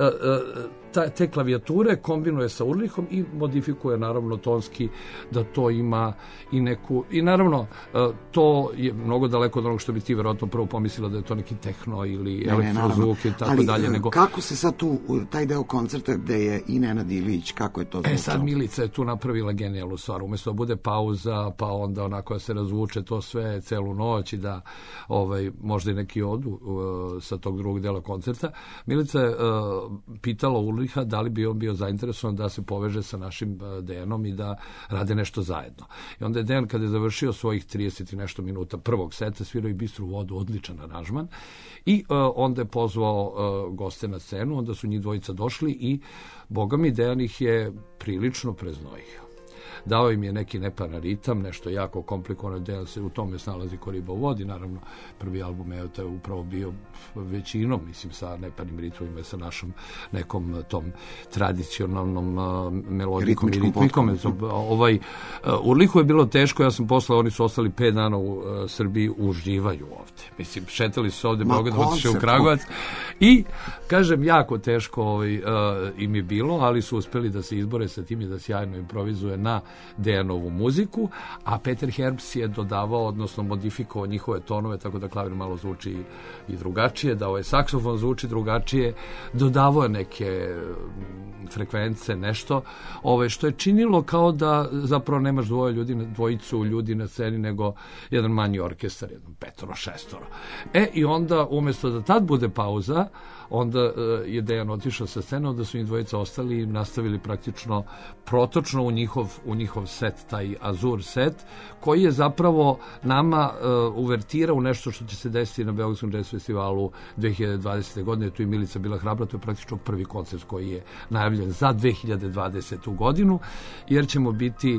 te klavijature kombinuje sa Ulrichom i modifikuje naravno tonski da to ima i neku, i naravno to je mnogo daleko od onog što bi ti verovatno prvo pomislila da je to neki tehno ili elektrozvuk i tako dalje. Nego kako se sad tu, taj deo koncerta gde je i Nenad Ilić, kako je to zvučalo? Sad Milica je tu napravila genijalnu stvar, umjesto da bude pauza, pa onda onako da se razvuče to sve celu noć i da možda i neki odu sa tog drugog dela koncerta. Milica je pitala Ulricha da li bi on bio zainteresovan da se poveže sa našim Dejanom i da rade nešto zajedno. I onda je Dejan, kada je završio svojih 30 i nešto minuta prvog seta, svirao i Bistru vodu, odličan aranžman, i onda je pozvao goste na scenu, onda su njih dvojica došli i boga mi Dejan ih je prilično preznojio. Dao im je neki neparan ritam, nešto jako komplikovano, Dejan se u tome snalazi ko riba u vodi, naravno prvi album je upravo bio većinom, mislim, sa neparnim ritmima, sa našom nekom tom tradicionalnom melodikom i ritmikom. Urlihu je bilo teško, ja sam poslao, oni su ostali 5 dana u Srbiji, uživaju ovde. Mislim, šetali su se ovde, Beograd, otišli u Kragujevac i, kažem, jako teško im je bilo, ali su uspeli da se izbore sa tim i da sjajno improvizuje na Dejanovu muziku, a Peter Herbst je dodavao, odnosno modifikovao njihove tonove, tako da klavir malo zvuči i drugačije, da ovaj saksofon zvuči drugačije, dodavao je neke frekvence, nešto, što je činilo kao da zapravo nemaš dvojicu ljudi na sceni, nego jedan manji orkestar, jedan 5-6. I onda, umjesto da tad bude pauza, onda je Dejan otišao sa scene, onda su njih dvojica ostali i nastavili praktično protočno u njihov njihov set, taj Azur set, koji je zapravo nama uvertira u nešto što će se desiti na Beogradskom jazz festivalu 2020. godine. Tu je Milica bila hrabra, to je praktično prvi koncert koji je najavljen za 2020. godinu, jer ćemo biti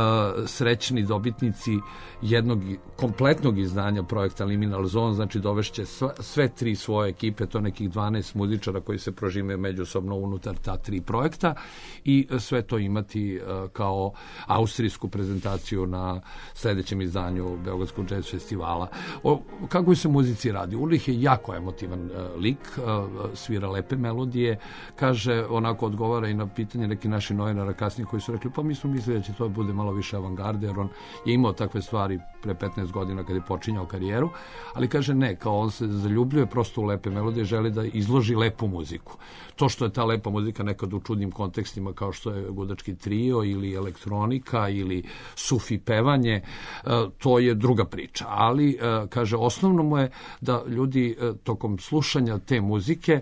srećni dobitnici jednog kompletnog izdanja projekta Liminal Zone, znači dovešće sve tri svoje ekipe, to nekih 12 muzičara koji se prožime međusobno unutar ta tri projekta i sve to imati kao austrijsku prezentaciju na sledećem izdanju Beogradskog jazz festivala. O kakvoj se muzici radi? Ulrich je jako emotivan lik, svira lepe melodije, kaže, onako odgovara i na pitanje neki naši novinara kasnije koji su rekli, pa mi smo mislili da će to bude malo više avangarde, jer on je imao takve stvari pre 15 godina kad je počinjao karijeru, ali kaže ne, kao on se zaljubljuje prosto u lepe melodije, želi da izloži lepu muziku. To što je ta lepa muzika nekad u čudnim kontekstima kao što je gudački trio ili elektronika ili sufi pevanje, to je druga priča. Ali, kaže, osnovno mu je da ljudi tokom slušanja te muzike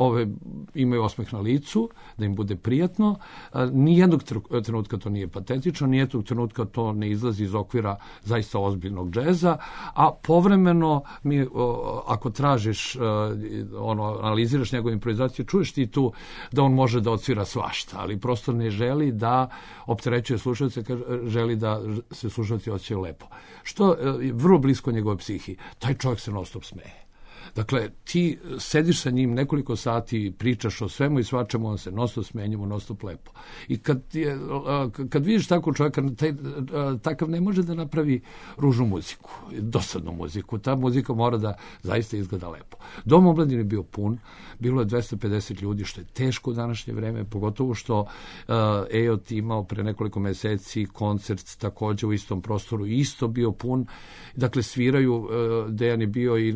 imaju osmeh na licu, da im bude prijatno. Nijednog trenutka to nije patetično, nijednog trenutka to ne izlazi iz okvira zaista ozbiljnog džeza, a povremeno mi, ako tražiš, analiziraš njegovu improvizaciju, čuješ ti tu da on može da odsvira svašta, ali prosto ne želi da opterećuje slušalce, želi da se slušalci osjećaju lepo. Što je vrlo blisko njegove psihi. Taj čovjek se non stop smeje. Dakle, ti sediš sa njim nekoliko sati, pričaš o svemu i svačemu, on se non stop smeje, njemu non stop lepo. I kad vidiš takvog čovjeka, takav ne može da napravi ružnu muziku, dosadnu muziku. Ta muzika mora da zaista izgleda lepo. Dom omladine je bio pun, bilo je 250 ljudi, što je teško u današnje vreme, pogotovo što EOT imao pre nekoliko meseci koncert takođe u istom prostoru, isto bio pun. Dakle, sviraju, Dejan je bio i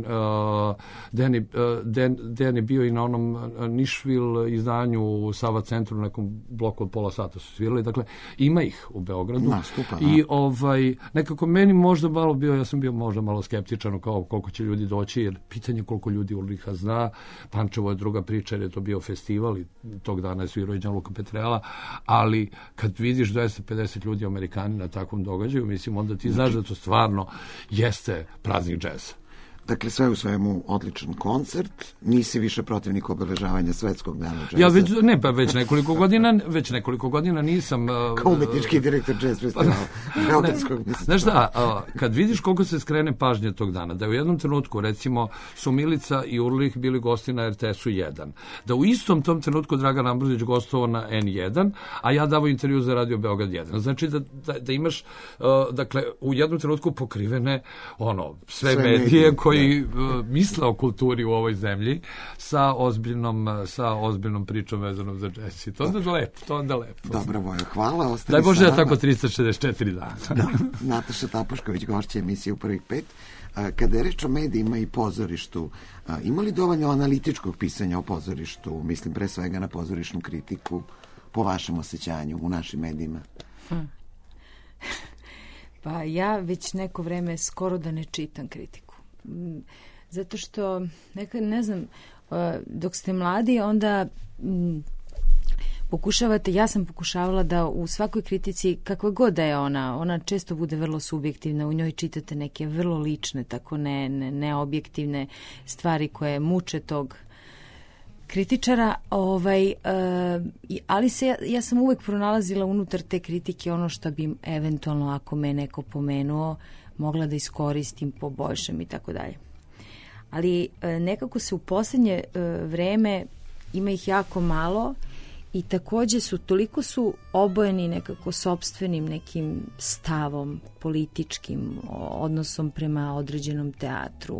Dejan je bio i na onom Nišvil izdanju u Sava centru, u nekom bloku od pola sata su svirali. Dakle, ima ih u Beogradu. I nekako meni možda malo bio, ja sam bio možda malo skeptičan kao koliko će ljudi doći, jer pitanje koliko ljudi Ulricha zna. Pančevo je druga priča, jer je to bio festival i tog dana je svirao i Gianluca Petrella, ali kad vidiš 250 ljudi Amerikani na takvom događaju, mislim, onda ti znaš da to stvarno jeste praznik džeza. Dakle, sve u svemu odličan koncert. Nisi više protivnik obeležavanja svetskog dana džeza? Već nekoliko godina nisam. Kao umetnički direktor džez festivala. Znaš šta, kad vidiš koliko se skrene pažnje tog dana, da u jednom trenutku, recimo, su Milica i Ulrich bili gosti na RTS-u 1, da u istom tom trenutku Dragan Ambrozić gostovao na N1, a ja davao intervju za Radio Beograd 1. Znači da imaš, dakle, u jednom trenutku pokrivene sve medije koji misle o kulturi u ovoj zemlji sa ozbiljnom pričom vezanom za džez. To onda lepo. Dobro, Vojo, hvala. Daj Bože da tako 364 dana. Da. Nataša Tapušković, gošća emisije u prvih 5. Kada je reč o medijima i pozorištu, ima li dovoljno analitičkog pisanja o pozorištu? Mislim pre svega na pozorišnu kritiku, po vašem osjećanju u našim medijima. Pa ja već neko vreme skoro da ne čitam kritiku. Zato što, ne znam, dok ste mladi, onda pokušavate, ja sam pokušavala da u svakoj kritici, kakva god da je ona često bude vrlo subjektivna, u njoj čitate neke vrlo lične, tako neobjektivne stvari koje muče tog kritičara, ali ja sam uvek pronalazila unutar te kritike ono što bi eventualno, ako me neko pomenuo, mogla da iskoristim, poboljšam i tako dalje. Ali nekako se u posljednje vreme ima ih jako malo i takođe toliko su obojeni nekako sopstvenim nekim stavom, političkim odnosom prema određenom teatru.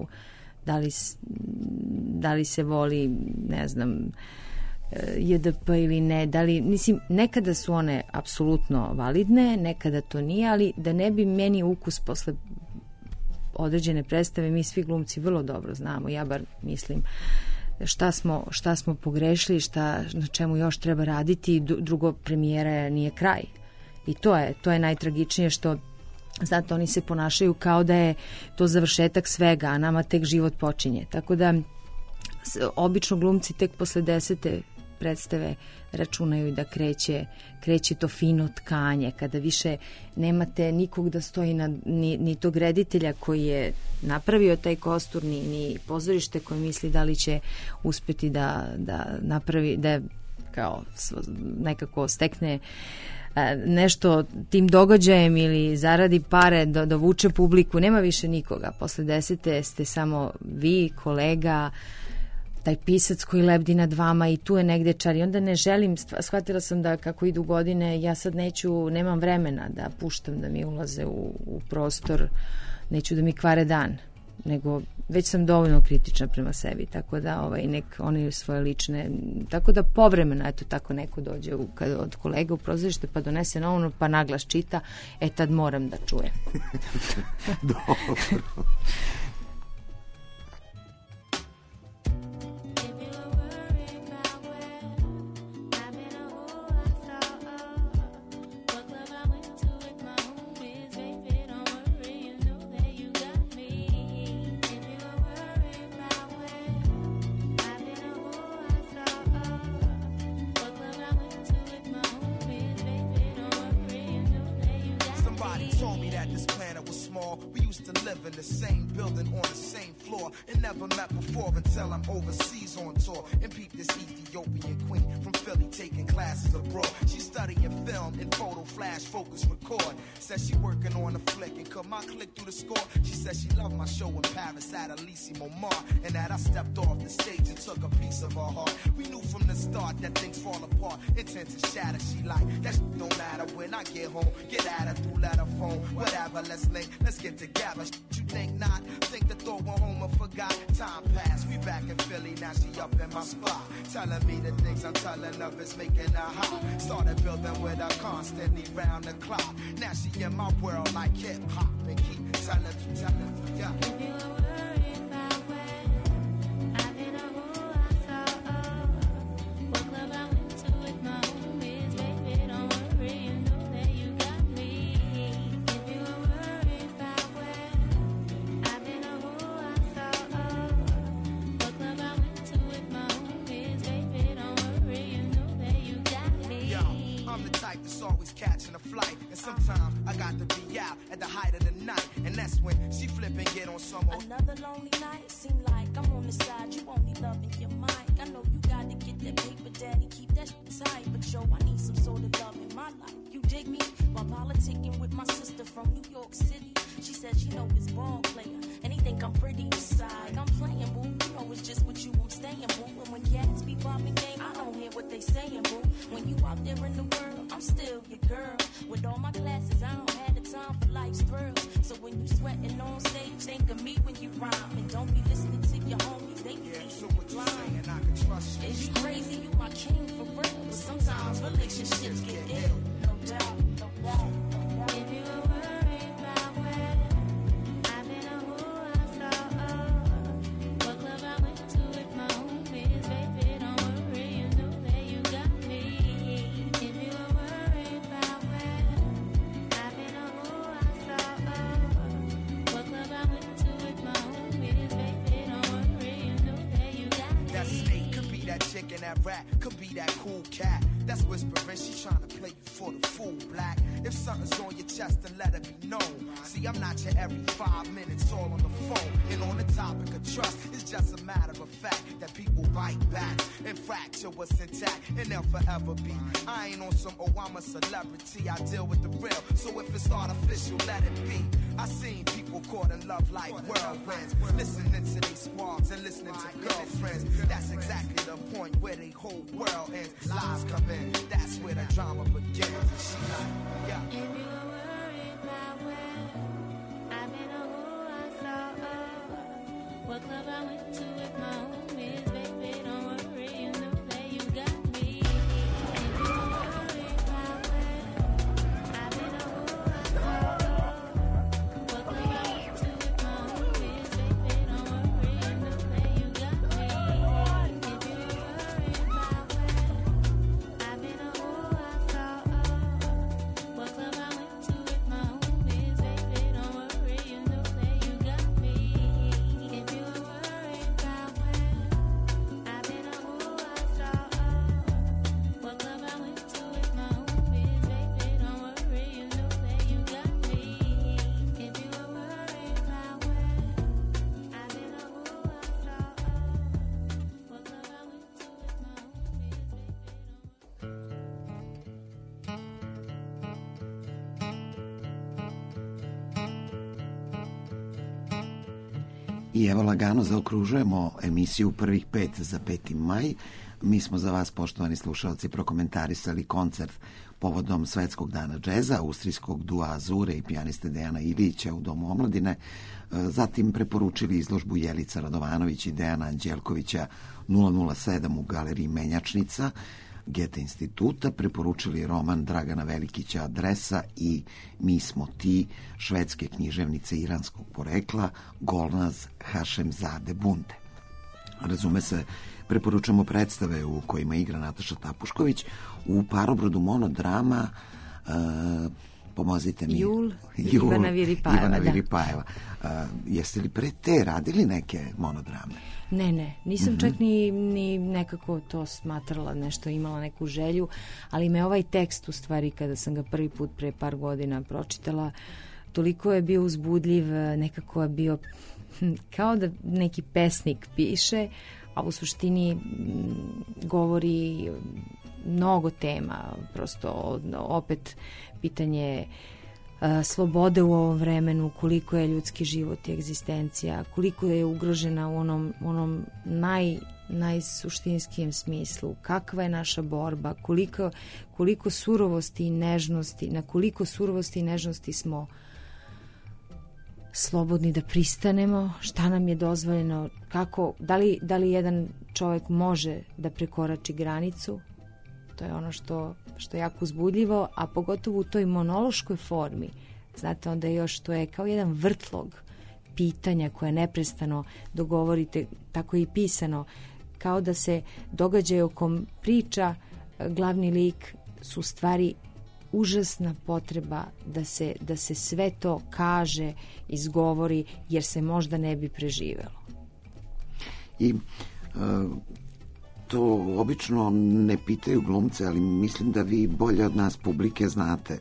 Da li se voli, ne znam, JDP ili ne, mislim, nekada su one apsolutno validne, nekada to nije, ali da ne bi meni ukus posle određene predstave, mi svi glumci vrlo dobro znamo, ja bar mislim šta smo pogrešili, na čemu još treba raditi, drugo, premijera nije kraj. I to je najtragičnije što, znate, oni se ponašaju kao da je to završetak svega, a nama tek život počinje. Tako da, obično glumci tek posle 10. predstave računaju da kreće to fino tkanje, kada više nemate nikog da stoji ni tog reditelja koji je napravio taj kostur, ni pozorište koje misli da li će uspeti da napravi, da kao nekako stekne nešto tim događajem ili zaradi pare da vuče publiku. Nema više nikoga. Posle 10. ste samo vi, kolega, taj pisac koji lebdi nad vama i tu je negde čar. I onda ne želim, shvatila sam da kako idu godine, ja sad nemam vremena da puštam da mi ulaze u prostor, neću da mi kvare dan, nego već sam dovoljno kritična prema sebi, tako da nek oni svoje lične, tako da povremeno, eto tako neko dođe od kolega u prozorište pa donese novinu pa naglas čita, tad moram da čujem. Dobro. in the same building on the same floor and never met before until I'm overseas on tour and peep this Ethiopian queen from Philly taking classes abroad. She's studying film and photo flash focus record. Says she working on a flick and cut my click through the score. She says she loved my show in Paris at Elysée Montmartre and that I stepped off the stage and took a piece of her heart. We knew from the start that things fall apart, intent to shatter. She like that don't matter when I get home. Get at her through letter phone, whatever. Let's link, let's get together. You think not? Think the thought went home and forgot. Time passed, we back in Philly. Now she up in my spot, telling me the things I'm telling of is making her hot. Started building with her constantly round the clock. Now she in my world like hip hop and keep telling, yeah. Catching a flight, and sometimes I got to be out at the height of the night, and that's when she flip and get on some more. Another lonely night, seem like I'm on the side, you only loving your mind. I know you got to get that paper, daddy, keep that shit tight, but yo, I need some sort of love in my life. You dig me? While politicking with my sister from New York City, she said she know this ball player, and he think I'm pretty inside. I'm playing, boo, you know it's just what you I'm staying, boo. And when cats be popping game, I don't hear what they saying, boo. When you out there in the world, I'm still your girl. With all my classes, I don't have the time for life's thrills. So when you sweating on stage, think of me when you rhyme. And don't be listening to your homies, they be so what you saying, I can trust you. Is you crazy? You my king for real. But sometimes relationships get ill. No doubt, no doubt, no doubt. If you were worried about where I've been or who I saw, what club I went to with my homies, baby, don't worry, you know that you got me. If you were worried about where I've been or who I saw, what club I went to with my homies, baby, don't worry, you know that you got me. That snake could be that chick and that rat, could be that cool cat. That's whispering, she trying to play you for the fool, black. If something's on your chest, then let it be known. See, I'm not your every 5 minutes all on the phone. And on the topic of trust, it's just a matter of fact that people bite back and fracture what's intact, and they'll forever be. I ain't on some, oh, I'm a celebrity, I deal with the real. So if it's artificial, let it be. I seen people caught in love like whirlwinds, listening to these squabs and listening to girlfriends. That's exactly the point where the whole world ends. Lies come in, that's where the drama begins. And she like, yeah. If you were worried about where I've been or who I saw, what club I went to with my homies, baby, don't worry, you know that you got me. If you were worried about where I've been or who I saw, what club I went to with my homies, baby, don't worry, you know that you got me. If you were worried about where I've been or who I saw, what club I went I evo lagano zaokružujemo emisiju prvih 5 za 5. maj. Mi smo za vas, poštovani slušalci, prokomentarisali koncert povodom Svetskog dana džeza, austrijskog dua Azure i pijaniste Dejana Ilića u Domu omladine. Zatim preporučili izložbu Jelica Radovanović i Dejana Anđelkovića 007 u galeriji Menjačnica Gete instituta, preporučili roman Dragana Velikića Adresa i Mi smo ti švedske književnice iranskog porekla Golnaz Hašemzade Bunde. Razume se, preporučamo predstave u kojima igra Nataša Tapušković. U Parobrodu monodrama pomozite mi. Jul Ivana Viripajeva. Jeste li pre te radili neke monodrame? Ne, nisam čak ni nekako to smatrala, nešto imala neku želju, ali me ovaj tekst u stvari kada sam ga prvi put pre par godina pročitala, toliko je bio uzbudljiv, nekako je bio kao da neki pesnik piše, a u suštini govori mnogo tema, prosto opet pitanje slobode u ovom vremenu, koliko je ljudski život i egzistencija, koliko je ugrožena u onom najsuštinskijem smislu, kakva je naša borba, koliko surovosti i nežnosti, na koliko surovosti i nežnosti smo slobodni da pristanemo, šta nam je dozvoljeno, da li jedan čovjek može da prekorači granicu. To je ono što je jako uzbudljivo, a pogotovo u toj monološkoj formi. Znate, onda još to je kao jedan vrtlog pitanja koje neprestano dogovorite, tako i pisano, kao da se događaj o kom priča glavni lik su stvari užasna potreba da se sve to kaže, izgovori, jer se možda ne bi preživelo. I to obično ne pitaju glumce, ali mislim da vi bolje od nas publike znate.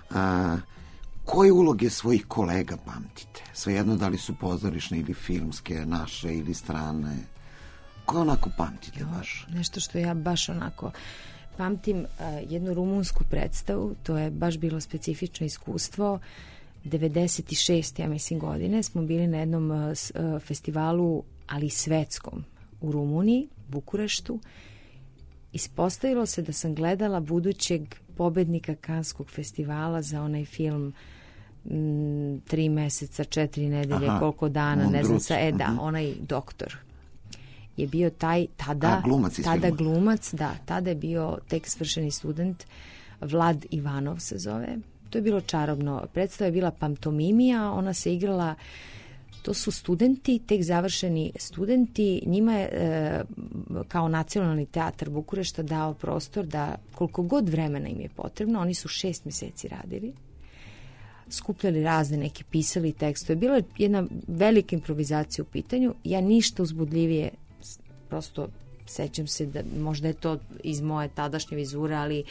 Koje uloge svojih kolega pamtite? Svejedno da li su pozorišne ili filmske, naše ili strane? Koje onako pamtite baš? Nešto što ja baš onako pamtim, jednu rumunsku predstavu, to je baš bilo specifično iskustvo. 96. ja mislim godine smo bili na jednom festivalu, ali svetskom, u Rumuniji, Bukureštu. Ispostavilo se da sam gledala budućeg pobednika Kanskog festivala za onaj film 3 meseca, 4 nedelje, koliko dana, ne znam sa, onaj doktor je bio taj tada glumac, tada je bio tek svršeni student, Vlad Ivanov se zove. To je bilo čarobno. Predstava je bila pantomimija, ona se igrala, to su studenti, tek završeni studenti, njima je kao Nacionalni teatar Bukurešta dao prostor da koliko god vremena im je potrebno, oni su 6 mjeseci radili, skupljali razne neke, pisali tekstove. Bila je jedna velika improvizacija u pitanju, ja ništa uzbudljivije, prosto sećam se da možda je to iz moje tadašnje vizure, ali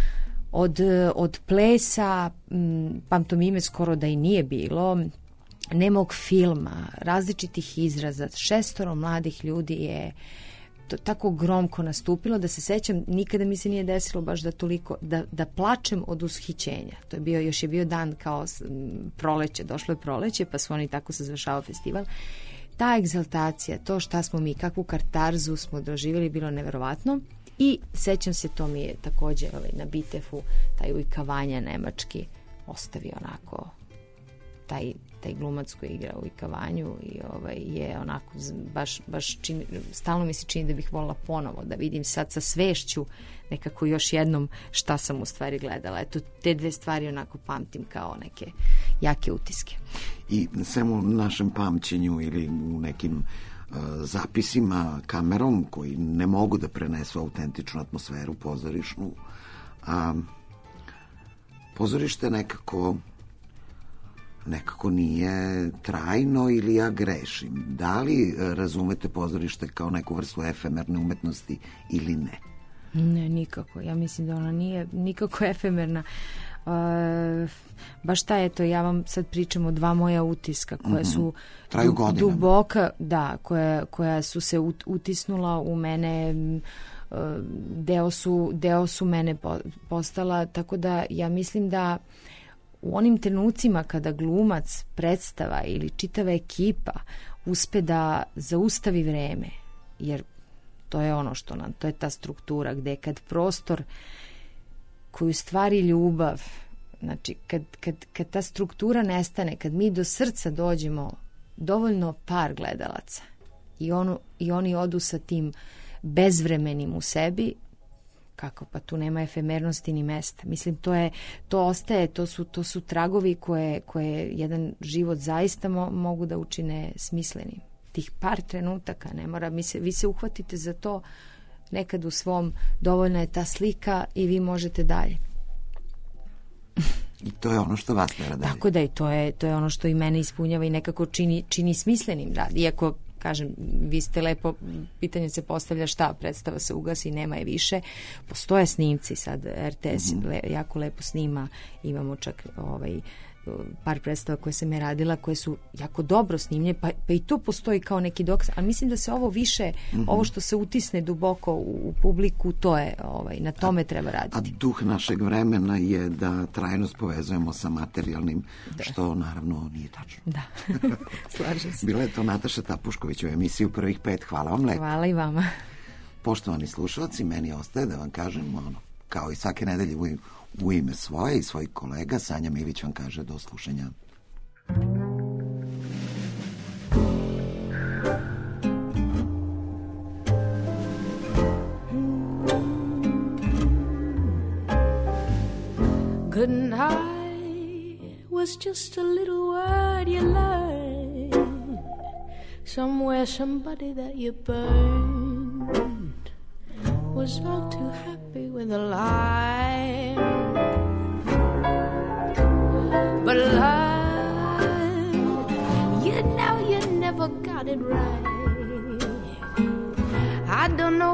od plesa, pantomime skoro da i nije bilo, nemog filma, različitih izraza, 6 mladih ljudi je to tako gromko nastupilo da se sećam, nikada mi se nije desilo baš da toliko, da plačem od ushićenja. To je bio, još je bio dan kao proleće, došlo je proleće, pa su oni tako se završavao festival. Ta egzaltacija, to šta smo mi, kakvu kartarzu smo doživjeli, bilo neverovatno. I sećam se, to mi je također na Bitefu, taj ujkavanja nemački ostavio onako, taj glumac koji igra u ujkavanju i je onako baš čini, stalno mi se čini da bih volila ponovo da vidim sad sa svešću nekako još jednom šta sam u stvari gledala. Eto, te dve stvari onako pamtim kao neke jake utiske. I samo u našem pamćenju ili u nekim zapisima kamerom koji ne mogu da prenesu autentičnu atmosferu pozorišnu, pozorište nekako nije trajno, ili ja grešim? Da li razumete pozorište kao neku vrstu efemerne umetnosti ili ne? Ne, nikako. Ja mislim da ona nije nikako efemerna. Baš ta je to, ja vam sad pričam o 2 moja utiska koja su duboka, da, koja su se utisnula u mene, deo su mene postala, tako da ja mislim da u onim trenucima kada glumac, predstava ili čitava ekipa uspe da zaustavi vreme, jer to je ono što nam, to je ta struktura gde kad prostor koju stvari ljubav, znači kad ta struktura nestane, kad mi do srca dođemo dovoljno par gledalaca i oni odu sa tim bezvremenim u sebi, kako pa tu nema efemernosti ni mesta. Mislim, to ostaje, to su tragovi koje jedan život zaista mogu da učine smislenim. Tih par trenutaka, ne mora, vi se uhvatite za to nekad u svom, dovoljna je ta slika i vi možete dalje. I to je ono što vas tera dalje. Tako da i to je ono što i mene ispunjava i nekako čini smislenim rad. Iako, kažem, vi ste lepo, pitanje se postavlja šta, predstava se ugasi, nema je više. Postoje snimci, sad RTS jako lepo snima, imamo čak par predstava koje sam je radila, koje su jako dobro snimljene, pa i to postoji kao neki dokaz, ali mislim da se ovo više, ovo što se utisne duboko u publiku, to je, na tome treba raditi. A duh našeg vremena je da trajnost povezujemo sa materijalnim, što naravno nije tačno. Da, slažem se. Bila je to Nataša Tapušković u emisiji U prvih 5. Hvala vam lepo. Hvala i vama. Poštovani slušalci, meni ostaje da vam kažem, kao i svake nedelje u ime svoje i svojih kolega, Sanja Milić vam kaže do slušanja. Good night was just a little word you learned somewhere, somebody that you burned was all too happy with a lie. But love, you know you never got it right. I don't know